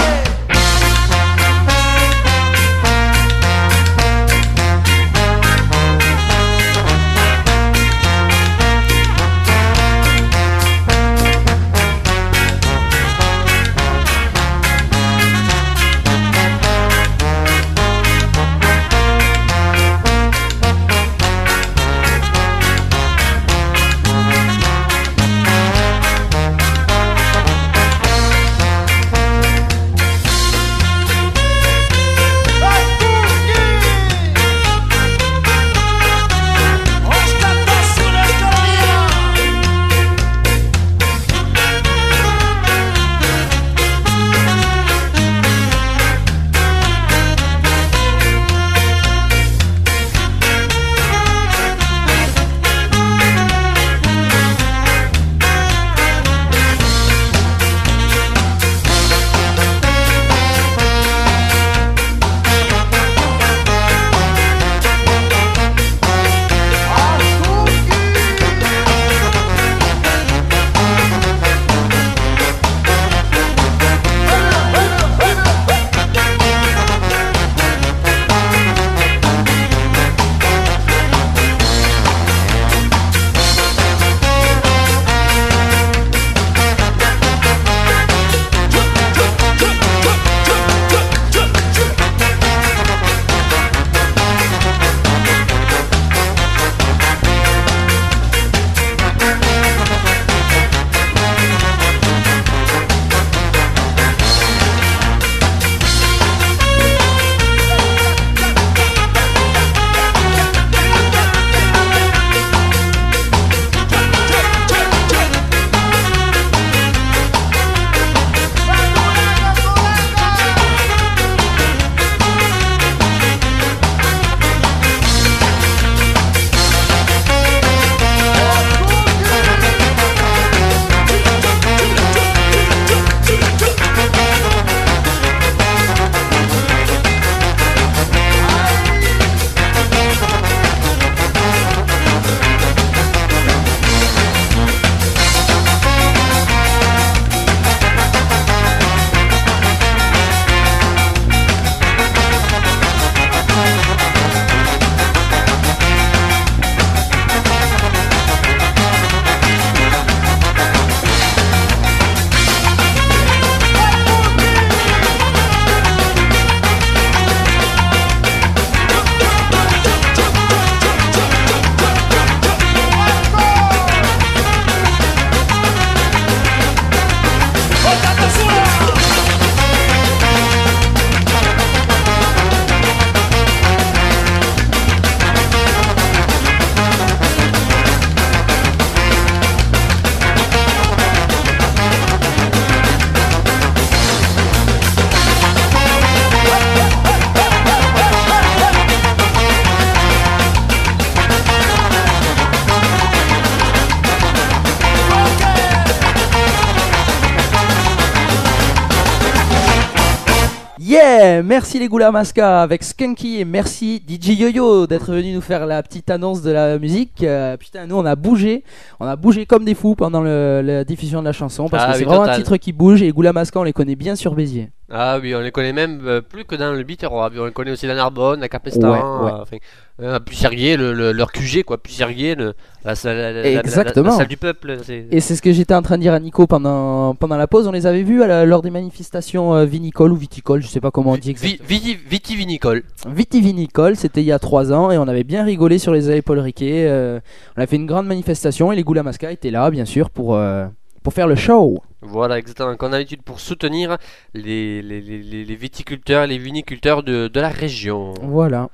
Ouais, merci les Goula Masca avec Skunky et merci D J Yo-Yo d'être venu nous faire la petite annonce de la musique. Euh, putain, nous on a bougé, on a bougé comme des fous pendant le, la diffusion de la chanson parce Ah que oui, c'est vraiment total. un titre qui bouge et les Goula Masca on les connaît bien sur Béziers. Ah oui, on les connaît même euh, plus que dans le Biterrois. On les connaît aussi dans Narbonne, à Capestan, Ouais, ouais. euh, enfin, euh, à Pucerguier, le, le- leur Q G, quoi. Pucerguier, le, la, salle- la, la- la- Exactement. la salle du peuple. c'est- Et c'est ce que j'étais en train de dire à Nico pendant, pendant la pause, on les avait vus à la- lors des manifestations euh, vinicoles ou viticoles, je sais pas comment on dit Vi- exactement. viti- Vitivinicole. Vitivinicole, c'était il y a trois ans et on avait bien rigolé sur les allées Paul Riquet. euh, on a fait une grande manifestation et les Goula Masca étaient là bien sûr pour, euh, pour faire le show. Voilà, exactement. Qu'on a l'habitude pour soutenir les, les, les, les- les viticulteurs et les viniculteurs de, de la région. Voilà.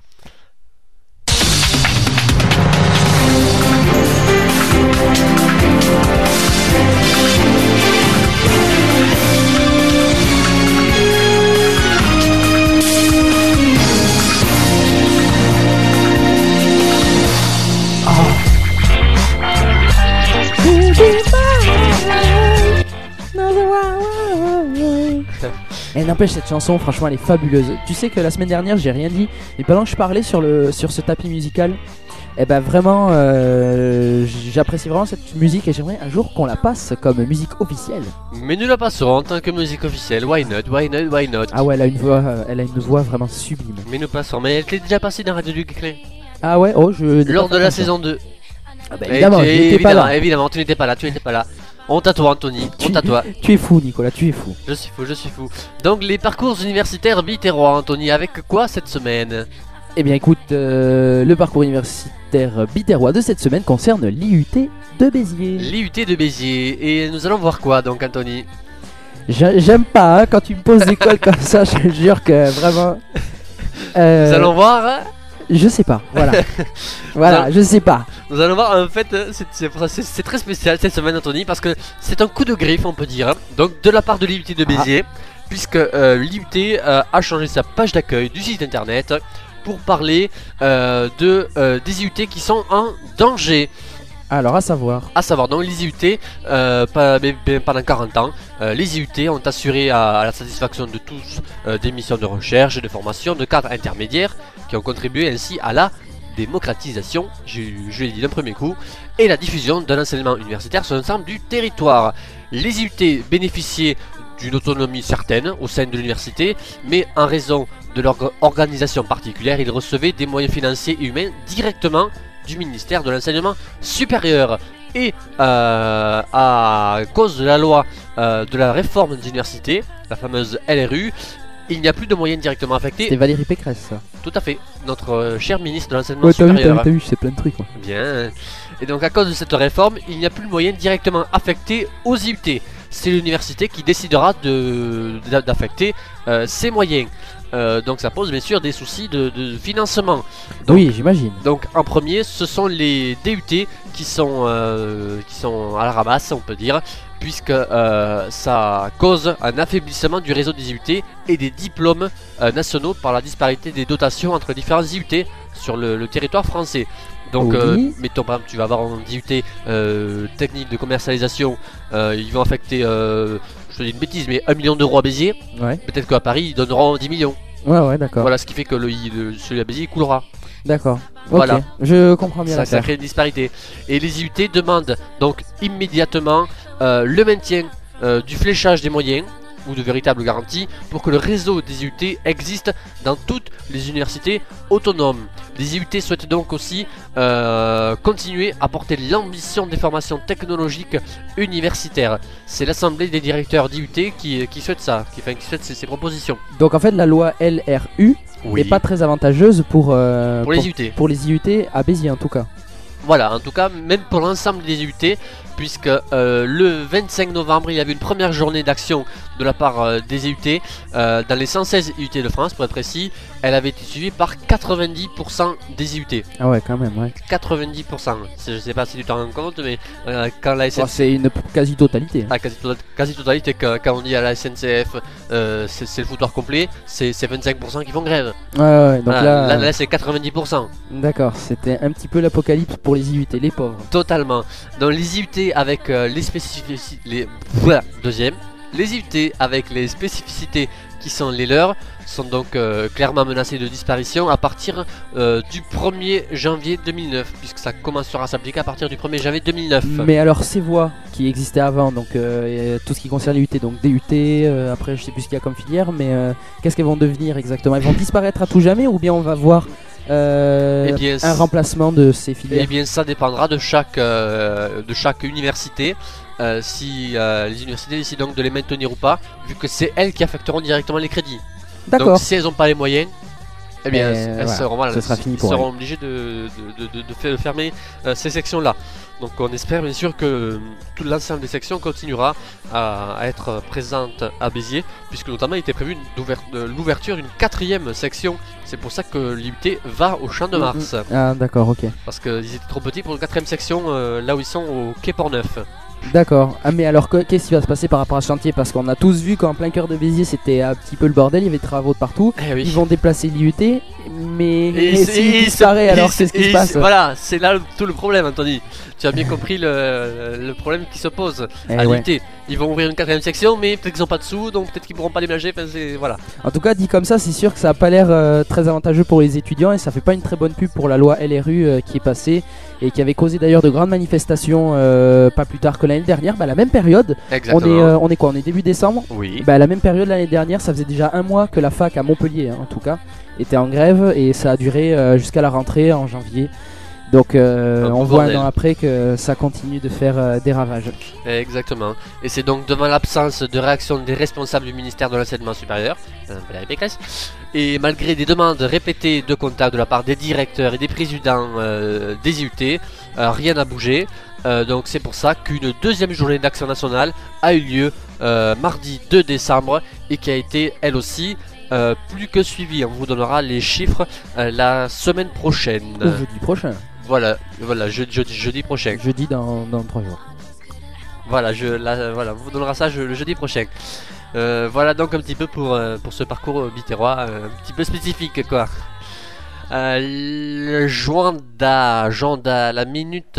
Et n'empêche, cette chanson, franchement, elle est fabuleuse. Tu sais que la semaine dernière, j'ai rien dit, mais pendant que je parlais sur, le, sur ce tapis musical, eh ben vraiment, euh, j'apprécie vraiment cette musique et j'aimerais un jour qu'on la passe comme musique officielle. Mais nous la passerons en tant que musique officielle. Why not, why not, why not. Ah ouais, elle a une voix, euh, elle a une voix vraiment sublime. Mais nous passerons. Mais elle était déjà passée dans Radio du Guéclin. Ah ouais, oh je. n'ai Lors pas de fait la attention. saison deux. Ah bah évidemment, Et- je et- n'étais pas évidemment, là. évidemment, tu n'étais pas là, tu n'étais pas là. Honte à toi, Anthony, Tu- honte à toi. Tu es fou, Nicolas, tu es fou. Je suis fou, je suis fou. Donc, les parcours universitaires biterrois, Anthony, avec quoi cette semaine? Eh bien écoute, euh, le parcours universitaire biterrois de cette semaine concerne l'I U T de Béziers. L'I U T de Béziers. Et nous allons voir quoi donc, Anthony? J'a- J'aime pas hein, quand tu me poses des cols comme ça, je te jure que vraiment. Euh, Nous allons voir. hein, Je sais pas, voilà. voilà, je sais pas. Nous allons voir, en fait, euh, c'est- c'est c'est- c'est très spécial cette semaine, Anthony, parce que c'est un coup de griffe, on peut dire. hein. Donc, de la part de l'I U T de Béziers, puisque euh, l'I U T euh, a changé sa page d'accueil du site internet pour parler euh, de, euh, des I U T qui sont en danger. Alors, à savoir. À savoir, donc les I U T, euh, pas- mais- mais pendant quarante ans, euh, les I U T ont assuré à, à la satisfaction de tous euh, des missions de recherche et de formation de cadres intermédiaires qui ont contribué ainsi à la démocratisation, je, je l'ai dit d'un premier coup, et la diffusion d'un enseignement universitaire sur l'ensemble du territoire. Les I U T bénéficiaient d'une autonomie certaine au sein de l'université, mais en raison de leur organisation particulière, ils recevaient des moyens financiers et humains directement du ministère de l'enseignement supérieur. Et euh, à cause de la loi euh, de la réforme des universités, la fameuse L R U, il n'y a plus de moyens directement affectés. C'est Valérie Pécresse, ça. Tout à fait, notre euh, cher ministre de l'enseignement Ouais, t'as vu, t'as supérieur. vu, t'as vu, c'est plein de trucs. Quoi. Bien. Et donc à cause de cette réforme, il n'y a plus de moyens directement affectés aux I U T. C'est l'université qui décidera de d'a- d'affecter euh, ces moyens. Euh, donc ça pose bien sûr des soucis de, de financement. Donc, Oui, j'imagine. donc en premier, ce sont les D U T qui sont, euh, qui sont à la ramasse, on peut dire, puisque euh, ça cause un affaiblissement du réseau des I U T et des diplômes euh, nationaux par la disparité des dotations entre les différents I U T sur le, le territoire français. Donc, Oui. euh, mettons par exemple, tu vas avoir un D U T euh, technique de commercialisation, euh, ils vont affecter, euh, je te dis une bêtise, mais un million d'euros à Béziers. Ouais, Peut-être qu'à Paris, ils donneront dix millions. ouais, ouais, d'accord. Voilà, ce qui fait que le, le- celui à Béziers il coulera. D'accord. Voilà. Ok, je comprends bien Ça, la ça crée une disparité. Et les I U T demandent donc immédiatement euh, le maintien euh, du fléchage des moyens ou de véritables garanties pour que le réseau des I U T existe dans toutes les universités autonomes. Les I U T souhaitent donc aussi euh, continuer à porter l'ambition des formations technologiques universitaires. C'est l'assemblée des directeurs d'I U T qui, qui souhaite ça, qui, enfin, qui souhaite ces, ces propositions. Donc en fait, la loi L R U n'est pas très avantageuse pour, euh, pour les I U T. pour les I U T à Béziers en tout cas. Voilà, en tout cas, même pour l'ensemble des I U T, puisque euh, le vingt-cinq novembre, il y avait une première journée d'action de la part euh, des I U T euh, dans les cent seize I U T de France, pour être précis. Elle avait été suivie par quatre-vingt-dix pour cent des I U T. Ah ouais, quand même, ouais. quatre-vingt-dix pour cent. C'est- Je sais pas si tu t'en rends compte, mais euh, quand la S Bon, N C F... c'est une quasi-totalité. Ah, quasi, tota- quasi totalité, quand, quand on dit à la S N C F euh, c'est c'est le foutoir complet, c'est c'est vingt-cinq pour cent qui font grève. Ouais, ouais, donc Voilà, là, là, là, c'est quatre-vingt-dix pour cent. d'accord, c'était un petit peu l'apocalypse pour les I U T, les pauvres. Totalement. Dans les I U T avec euh, les spécificités, les... Voilà, deuxième, Les I U T avec les spécificités qui sont les leurs sont donc euh, clairement menacés de disparition à partir euh, du premier janvier deux mille neuf, puisque ça commencera à s'appliquer à partir du premier janvier deux mille neuf. Mais alors ces voies qui existaient avant, donc euh, tout ce qui concerne l'I U T, donc D U T, euh, après je sais plus ce qu'il y a comme filière, mais euh, qu'est-ce qu'elles vont devenir exactement? Elles vont disparaître à tout jamais ou bien on va voir euh, Eh bien, un c'est- remplacement de ces filières? Eh bien, ça dépendra de chaque, euh, de chaque université. Euh, si euh, les universités décident donc de les maintenir ou pas, vu que c'est elles qui affecteront directement les crédits. D'accord. Donc, si elles n'ont pas les moyens, eh bien, Euh, elles voilà, seront, voilà, ce sera elles fini pour seront obligées de, de, de, de, de faire- fermer euh, ces sections-là. Donc, on espère bien sûr que euh, tout l'ensemble des sections continuera à, à être présente à Béziers, puisque notamment il était prévu une ouver- de l'ouverture d'une quatrième section. C'est pour ça que l'I U T va au Champ de Mars. Ah d'accord, ok. Parce qu'ils étaient trop petits pour une quatrième section, euh, là où ils sont au Quai Portneuf. D'accord. Ah mais alors que- qu'est-ce qui va se passer par rapport à ce chantier? Parce qu'on a tous vu qu'en plein cœur de Béziers c'était un petit peu le bordel, il y avait des travaux de partout. Eh oui. Ils vont déplacer l'I U T, mais Et s'il c'est- et disparaît c'est- alors et qu'est-ce qui c'est- se passe? Voilà, c'est là le- tout le problème, Anthony. Tu as bien compris le, le problème qui se pose Eh à ouais. l'I U T. Ils vont ouvrir une quatrième section, mais peut-être qu'ils n'ont pas de sous, donc peut-être qu'ils pourront pas déménager. Enfin, c'est voilà. En tout cas, dit comme ça, c'est sûr que ça a pas l'air euh, très avantageux pour les étudiants et ça fait pas une très bonne pub pour la loi L R U euh, qui est passée et qui avait causé d'ailleurs de grandes manifestations euh, pas plus tard que l'année dernière. Bah, à la même période, on Exactement. est, euh, on est quoi? On est début décembre. Oui. Bah, à la même période l'année dernière, ça faisait déjà un mois que la fac à Montpellier, hein, en tout cas, était en grève et ça a duré euh, jusqu'à la rentrée en janvier. Donc euh, Un on peu voit un bordel. an après que ça continue de faire euh, des ravages. Exactement. Et c'est donc devant l'absence de réaction des responsables du ministère de l'enseignement supérieur, Madame Valérie Pécresse, et malgré des demandes répétées de contact de la part des directeurs et des présidents euh, des I U T, euh, rien n'a bougé. Euh, donc c'est pour ça qu'une deuxième journée d'action nationale a eu lieu euh, mardi deux décembre et qui a été elle aussi euh, plus que suivie. On vous donnera les chiffres euh, la semaine prochaine. Au jeudi prochain, Voilà, voilà, je- jeudi, jeudi prochain. jeudi dans, dans trois jours. Voilà, je, la, voilà, on vous donnera ça je- le jeudi prochain. Euh, voilà donc un petit peu pour, euh, pour ce parcours euh, bitérois, euh, un petit peu spécifique quoi. Euh, le Joanda, Joanda, la minute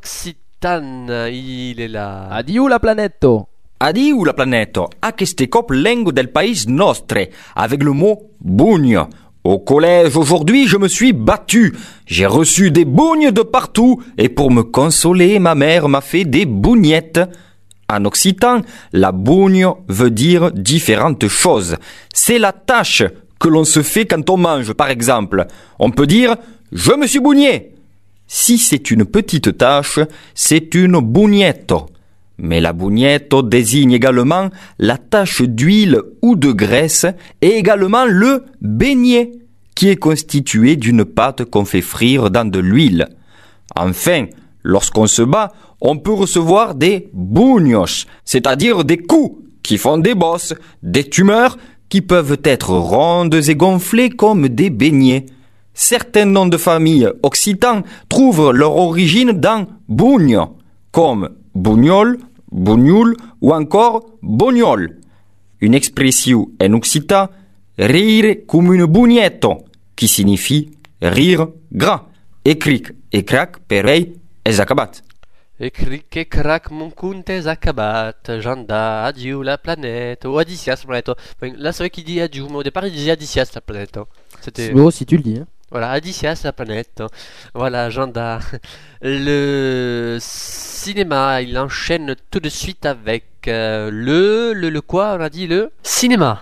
occitane, il est là. Adieu la planète. Adieu la planète, a queste cop lengo del país nostre, avec le mot bugno. Au collège aujourd'hui, je me suis battu. J'ai reçu des bougnes de partout et pour me consoler, ma mère m'a fait des bougnettes. En occitan, la bougne veut dire différentes choses. C'est la tâche que l'on se fait quand on mange, par exemple. On peut dire « je me suis bougné ». Si c'est une petite tâche, c'est une bougnetto. Mais la bougnetto désigne également la tache d'huile ou de graisse et également le beignet, qui est constitué d'une pâte qu'on fait frire dans de l'huile. Enfin, lorsqu'on se bat, on peut recevoir des bugnos, c'est-à-dire des coups qui font des bosses, des tumeurs qui peuvent être rondes et gonflées comme des beignets. Certains noms de famille occitans trouvent leur origine dans bugno, comme bugnol, bugnol ou encore bognol. Une expression en occitan, rire come un bugnetto, qui signifie rire grand. Et cric et crac, pareil, es acabat. Et cric et crac, mon compte est acabat, Janda, adieu la planète, ou Adicias la planète. Enfin, là c'est vrai qu'il dit adieu, mais au départ il disait Adicias la planète. hein. C'était... Oh, si tu le dis. Hein. Voilà, Adicias la planète. Voilà, Janda. Le cinéma, il enchaîne tout de suite avec euh, le, le, le quoi, on a dit le cinéma.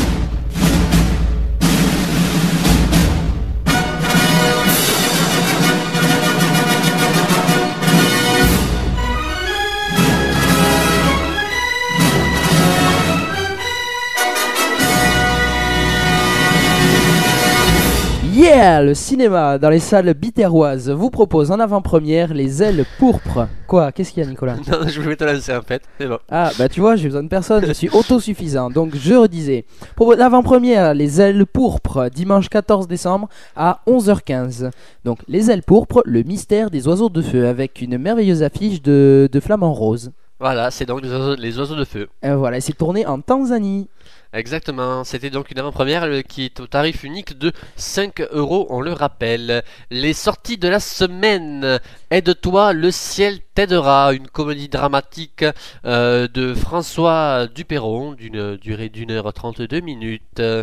Yeah, le cinéma dans les salles bitéroises vous propose en avant-première Les Ailes Pourpres. Quoi? Qu'est-ce qu'il y a, Nicolas? Non, je voulais te lancer en fait, mais bon. Ah, bah tu vois, j'ai besoin de personne, je suis autosuffisant. Donc je redisais. Pour l'avant-première, Les Ailes Pourpres, dimanche quatorze décembre à onze heures quinze. Donc Les Ailes Pourpres, le mystère des oiseaux de feu, avec une merveilleuse affiche de, de flamants roses. Voilà, c'est donc les oiseaux, les oiseaux de feu. Euh, voilà, et c'est tourné en Tanzanie. Exactement, c'était donc une avant-première euh, qui est au tarif unique de cinq euros, on le rappelle. Les sorties de la semaine. Aide-toi, le ciel t'aidera, une comédie dramatique euh, de François Duperron d'une durée d'une heure trente-deux minutes. Euh,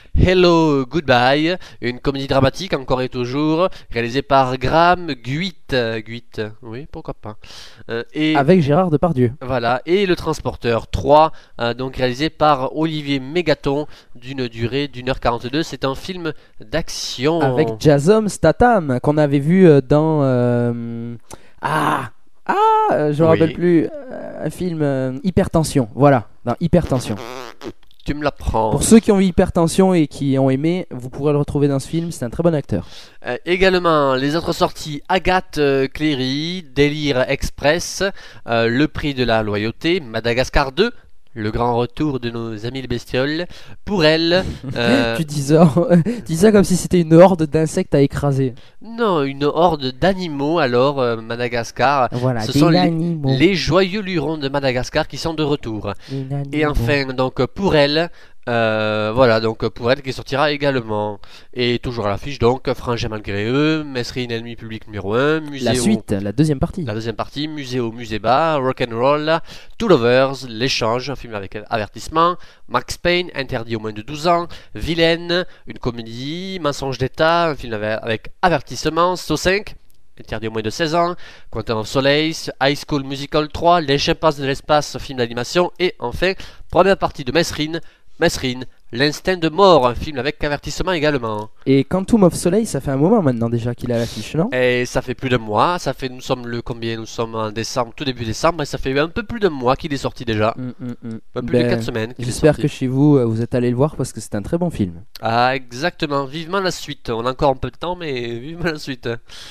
Hello Goodbye, une comédie dramatique encore et toujours, réalisée par Graham Guit. Guit, oui, pourquoi pas. Euh, et Avec Gérard Depardieu. voilà, et Le Transporteur trois, euh, donc réalisé par Olivier Mégaton, d'une durée d'une heure quarante-deux. C'est un film d'action. Avec Jason Statham, qu'on avait vu euh, dans... euh, Ah Ah euh, Je me Oui. rappelle plus. euh, un film euh, Hypertension. Voilà, dans Hypertension. Tu me l'apprends. Pour ceux qui ont vu Hypertension et qui ont aimé, vous pourrez le retrouver dans ce film. C'est un très bon acteur. Euh, également, les autres sorties, Agathe euh, Cléry, Délire Express, euh, Le Prix de la Loyauté, Madagascar deux, Le Grand Retour de nos amis les bestioles, Pour elle, euh, Tu dis ça, tu dis ça comme si c'était une horde d'insectes à écraser. non, une horde d'animaux alors, euh, Madagascar, Voilà, ce des sont les, animaux. les joyeux lurons de Madagascar qui sont de retour. Des animaux. Et enfin, donc Pour elle, euh, voilà, donc Pour elle qui sortira également. Et toujours à l'affiche, donc Frangin malgré eux, Mesrine ennemi public numéro un, Musée La au- suite, la deuxième partie. La deuxième partie, Musée au musée bas, Rock'n'Roll, Two Lovers, L'échange, un film avec avertissement, Max Payne, interdit aux moins de douze ans, Vilaine, une comédie, Mensonge d'État, un film avec, avec avertissement, Saut cinq, interdit aux moins de seize ans, Quentin of Solace, High School Musical trois, Les Chimpanzés de l'espace, film d'animation, et enfin, première partie de Mesrine, Mesrine, L'instinct de mort, un film avec avertissement également. Et Quantum of Soleil, ça fait un moment maintenant déjà qu'il est à l'affiche, non? Et ça fait plus d'un mois, ça fait, nous sommes le combien? Nous sommes en décembre, tout début décembre, et ça fait un peu plus d'un mois qu'il est sorti déjà. Mm, mm, mm. Pas plus Ben, de quatre semaines qu'il est J'espère sorti. que chez vous, euh, vous êtes allé le voir parce que c'est un très bon film. Ah, exactement, vivement la suite. On a encore un peu de temps, mais vivement la suite.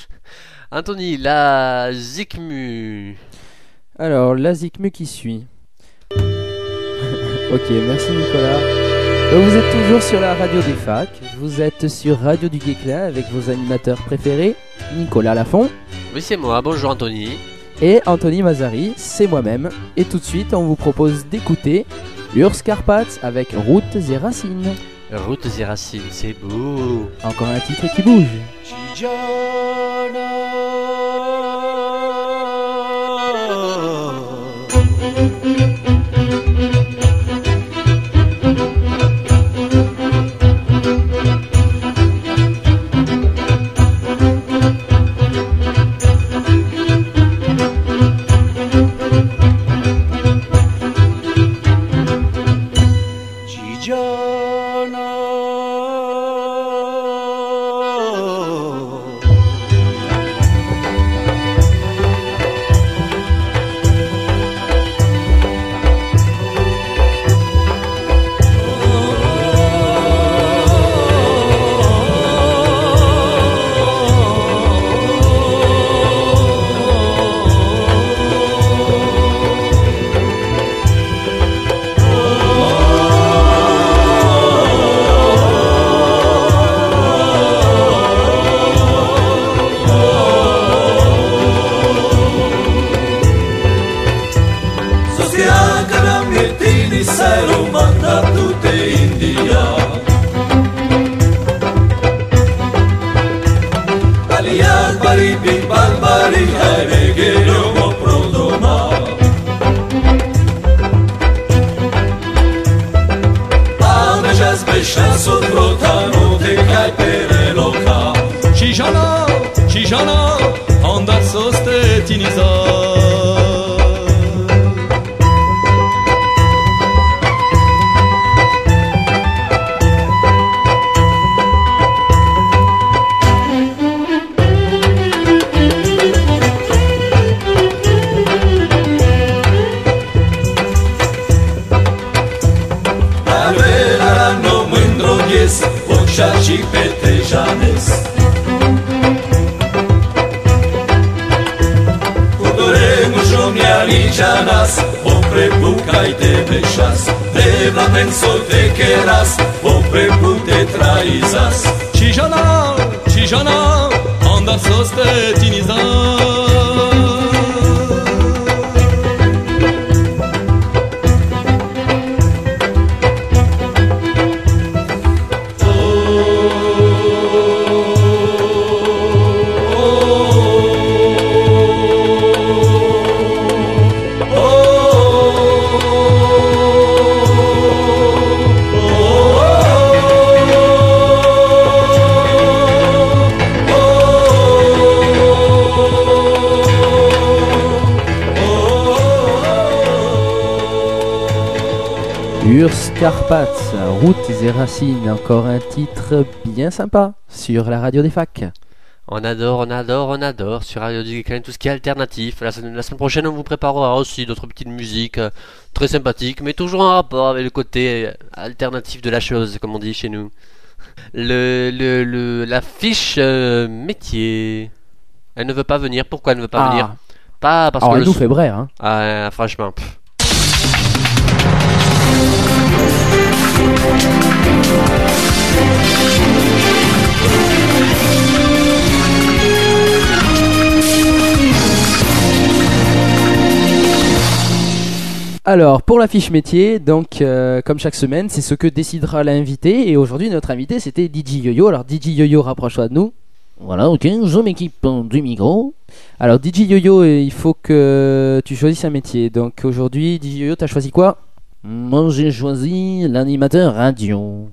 Anthony, la Zikmu. Alors, la Zikmu qui suit. Ok, merci Nicolas. Donc, vous êtes toujours sur la radio des facs. Vous êtes sur Radio du Guéclin avec vos animateurs préférés, Nicolas Lafont Oui, c'est moi, bonjour Anthony. et Anthony Mazari, c'est moi-même. Et tout de suite, on vous propose d'écouter Urs Carpatz avec Routes et Racines. Routes et racines, c'est beau. Encore un titre qui bouge. Shijana, Shijana, andar soste tiniza. Avelarano mândro ies, Vocea și petejanes. Podoremos jomialijanas, Opre bucai de bešas, Devla menso te keras, Opre pute traizas. Čijana, Čijana, andar soste tiniza. sur Scarpats, Routes et Racines, encore un titre bien sympa sur la radio des facs. On adore, on adore, on adore sur Radio du Geekland tout ce qui est alternatif. La semaine, la semaine prochaine, on vous préparera aussi d'autres petites musiques euh, très sympathiques, mais toujours en rapport avec le côté euh, alternatif de la chose, comme on dit chez nous. Le, le, le, la fiche euh, métier. Elle ne veut pas venir. Pourquoi elle ne veut pas Ah. venir? Pas parce Alors que elle le nous fait brère, hein. Ah, franchement. pff. Alors, pour la fiche métier, donc euh, comme chaque semaine, c'est ce que décidera l'invité. Et aujourd'hui, notre invité, c'était D J Yo-Yo. Alors, D J Yo-Yo, rapproche-toi de nous. Voilà, ok, je m'équipe du micro. Alors, D J Yo-Yo, il faut que tu choisisses un métier. Donc, aujourd'hui, D J Yo-Yo, t'as choisi quoi? Moi, j'ai choisi l'animateur radio.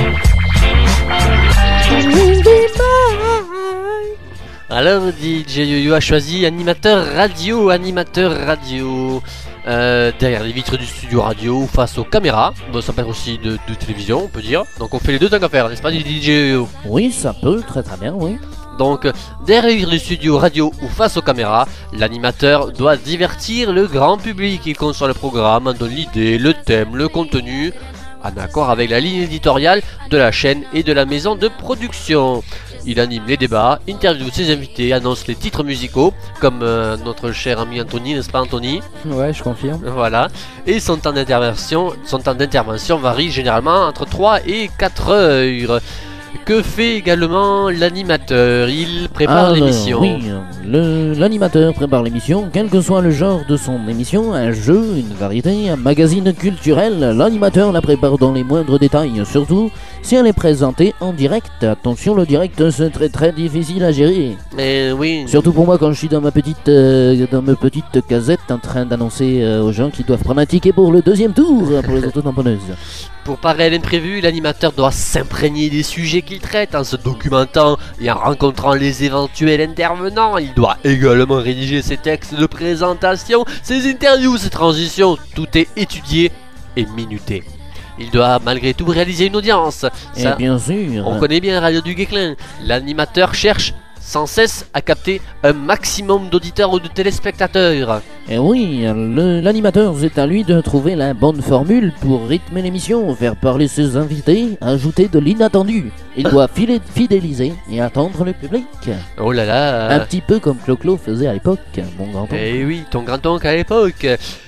Alors, D J Yo-Yo a choisi animateur radio, animateur radio. Euh, derrière les vitres du studio radio, face aux caméras. Bon, ça peut être aussi de, de télévision, on peut dire. Donc, on fait les deux tant qu'à faire, n'est-ce pas, D J Yo-Yo? Oui, ça peut, très très bien, oui. Donc, derrière le studio radio ou face aux caméras, l'animateur doit divertir le grand public. Il conçoit le programme, donne l'idée, le thème, le contenu, en accord avec la ligne éditoriale de la chaîne et de la maison de production. Il anime les débats, interviewe ses invités, annonce les titres musicaux, comme euh, notre cher ami Anthony, n'est-ce pas Anthony? Ouais, je confirme. Voilà. Et son temps d'intervention, son temps d'intervention varie généralement entre trois et quatre heures. Que fait également l'animateur? Il prépare Alors, l'émission. Oui, le- l'animateur prépare l'émission, quel que soit le genre de son émission, un jeu, une variété, un magazine culturel, l'animateur la prépare dans les moindres détails, surtout si elle est présentée en direct. Attention, le direct c'est très très difficile à gérer. Mais oui. Surtout pour moi quand je suis dans ma petite euh, dans ma petite casette en train d'annoncer euh, aux gens qui doivent prendre un ticket pour le deuxième tour pour les autotamponneuses. Pour parer à l'imprévu, l'animateur doit s'imprégner des sujets qu'il traite en se documentant et en rencontrant les éventuels intervenants. Il doit également rédiger ses textes de présentation, ses interviews, ses transitions. Tout est étudié et minuté. Il doit malgré tout réaliser une audience. Et Ça, bien sûr. on connaît bien Radio du Geekland. L'animateur cherche sans cesse à capter un maximum d'auditeurs ou de téléspectateurs. Et oui, le- l'animateur, c'est à lui de trouver la bonne formule pour rythmer l'émission, faire parler ses invités, ajouter de l'inattendu. Il doit filer- fidéliser et attendre le public. Oh là là. Un petit peu comme Clo-Clo faisait à l'époque, mon grand-oncle. Eh oui, ton grand-oncle à l'époque.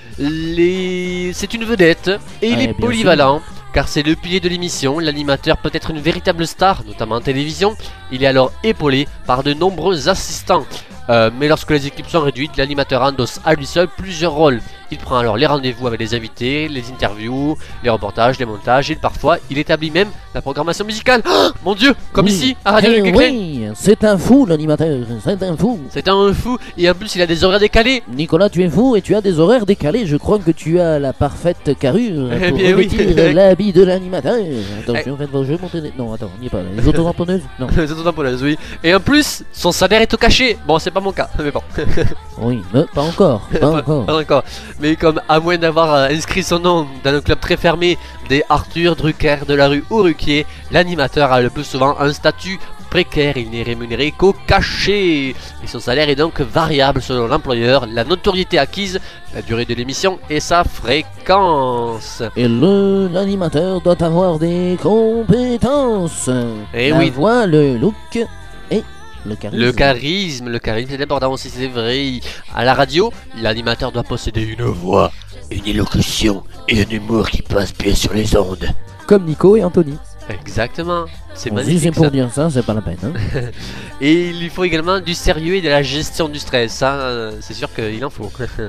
Les... C'est une vedette et il Ah, est bien polyvalent. Car c'est le pilier de l'émission, l'animateur peut être une véritable star, notamment en télévision. Il est alors épaulé par de nombreux assistants. Euh, mais lorsque les équipes sont réduites, l'animateur endosse à lui seul plusieurs rôles. Il prend alors les rendez-vous avec les invités, les interviews, les reportages, les montages et parfois il établit même la programmation musicale. Oh, mon Dieu, comme Oui. ici à Radio Eh du Geekland. oui, c'est un fou l'animateur, c'est un fou. C'est un fou et en plus il a des horaires décalés. Nicolas, tu es fou et tu as des horaires décalés. Je crois que tu as la parfaite carrure Eh pour bien oui. revêtir l'habit de l'animateur. Attention, faites vos jeux, montez des... Non, attends, on n'y est pas. Les autotamponneuses. Non. C'est tout tamponnage, oui. Et en plus, son salaire est au cachet. Bon, c'est pas mon cas, mais bon. Oui, mais pas encore, pas encore. Pas encore. Mais comme à moins d'avoir euh, inscrit son nom dans un club très fermé des Arthur, Drucker, de la rue ou Ruquier, l'animateur a le plus souvent un statut précaire. Il n'est rémunéré qu'au cachet. Et son salaire est donc variable selon l'employeur, la notoriété acquise, la durée de l'émission et sa fréquence. Et le l'animateur doit avoir des compétences. Eh la oui. voix, le look et le charisme. Le charisme, le charisme c'est important aussi, c'est vrai. À la radio, l'animateur doit posséder une voix, une élocution et un humour qui passe bien sur les ondes. Comme Nico et Anthony. Exactement, c'est On dit c'est magnifique pour ça. dire ça, c'est pas la peine. Hein. Et il lui faut également du sérieux et de la gestion du stress, ça euh, c'est sûr qu'il en faut.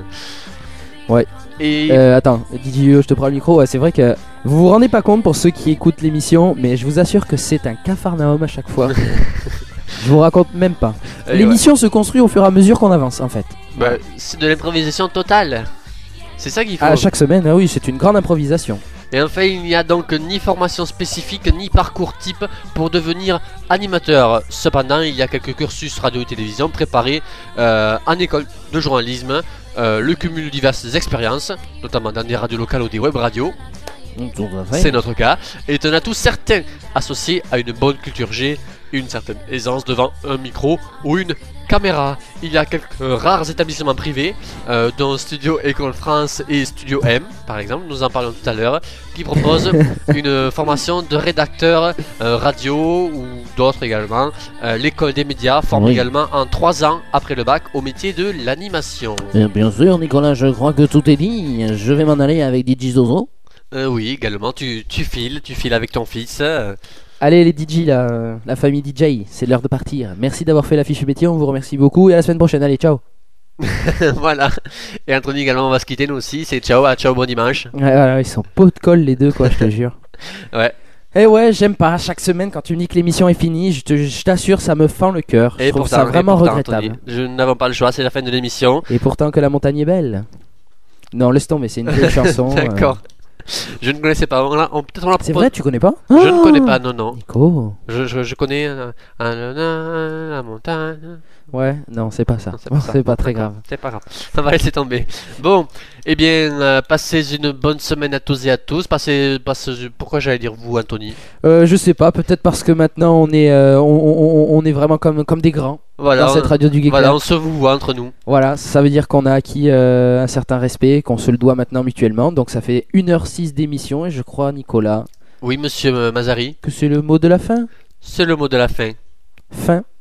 Ouais. Et Euh, attends, Didier, je te prends le micro. Ouais, c'est vrai que vous vous rendez pas compte pour ceux qui écoutent l'émission, mais je vous assure que c'est un capharnaüm à chaque fois. Je vous raconte même pas. et ouais. L'émission se construit au fur et à mesure qu'on avance, en fait. Bah, c'est de l'improvisation totale. C'est ça qu'il faut. À chaque semaine, ah oui, c'est une grande improvisation. Et enfin, il n'y a donc ni formation spécifique ni parcours type pour devenir animateur. Cependant, il y a quelques cursus radio et télévision préparés euh, en école de journalisme, euh, le cumul de diverses expériences, notamment dans des radios locales ou des web radios. Tout à fait. c'est notre cas, est un atout certain associé à une bonne culture G, une certaine aisance devant un micro ou une caméra. Il y a quelques rares établissements privés, euh, dont Studio École France et Studio M, par exemple, nous en parlions tout à l'heure, qui proposent une formation de rédacteur euh, radio ou d'autres également. Euh, L'école des médias forme Oui. également en trois ans après le bac au métier de l'animation. Eh bien sûr, Nicolas, je crois que tout est dit. Je vais m'en aller avec D J Zozo. Euh, oui, également, tu, tu files, tu files avec ton fils. euh, Allez les D J, la, euh, la famille D J, c'est l'heure de partir. Merci d'avoir fait la fiche métier, on vous remercie beaucoup et à la semaine prochaine. Allez, ciao. voilà. Et Anthony également, on va se quitter nous aussi. C'est ciao, à ciao, bon dimanche. Ouais, voilà, ils sont pot de colle les deux, quoi, je te jure. Ouais. Et ouais, j'aime pas. Chaque semaine, quand tu me dis que l'émission est finie, je te- je t'assure, ça me fend le cœur. Je Et trouve pourtant, ça et vraiment pourtant, regrettable. Anthony, je n'avons pas le choix, c'est la fin de l'émission. Et pourtant que la montagne est belle. Non, laisse tomber, c'est une vieille chanson. euh. D'accord. Je ne connaissais pas. On l'a- on- Peut-être on la C'est propose. vrai, tu connais pas? Je Ah ne connais pas, non, non. Nico. Je, je, je connais euh, un, un- un- la montagne. Ouais, non, c'est pas ça. Non, c'est pas ça. C'est pas Bon, très d'accord. grave. C'est pas grave. Ça va laisser tomber. Bon, eh bien, euh, passez une bonne semaine à tous et à tous. Passez, passez- pourquoi j'allais dire vous, Anthony? Euh, je sais pas, peut-être parce que maintenant on est, euh, on, on- on est vraiment comme, comme des grands Voilà, dans on, cette radio du Geek voilà, Club. on se vous voit entre nous. Voilà, ça veut dire qu'on a acquis euh, un certain respect, qu'on se le doit maintenant mutuellement. Donc ça fait une heure six d'émission et je crois, Nicolas, Oui, monsieur euh, Mazari, que c'est le mot de la fin. c'est le mot de la fin. Fin.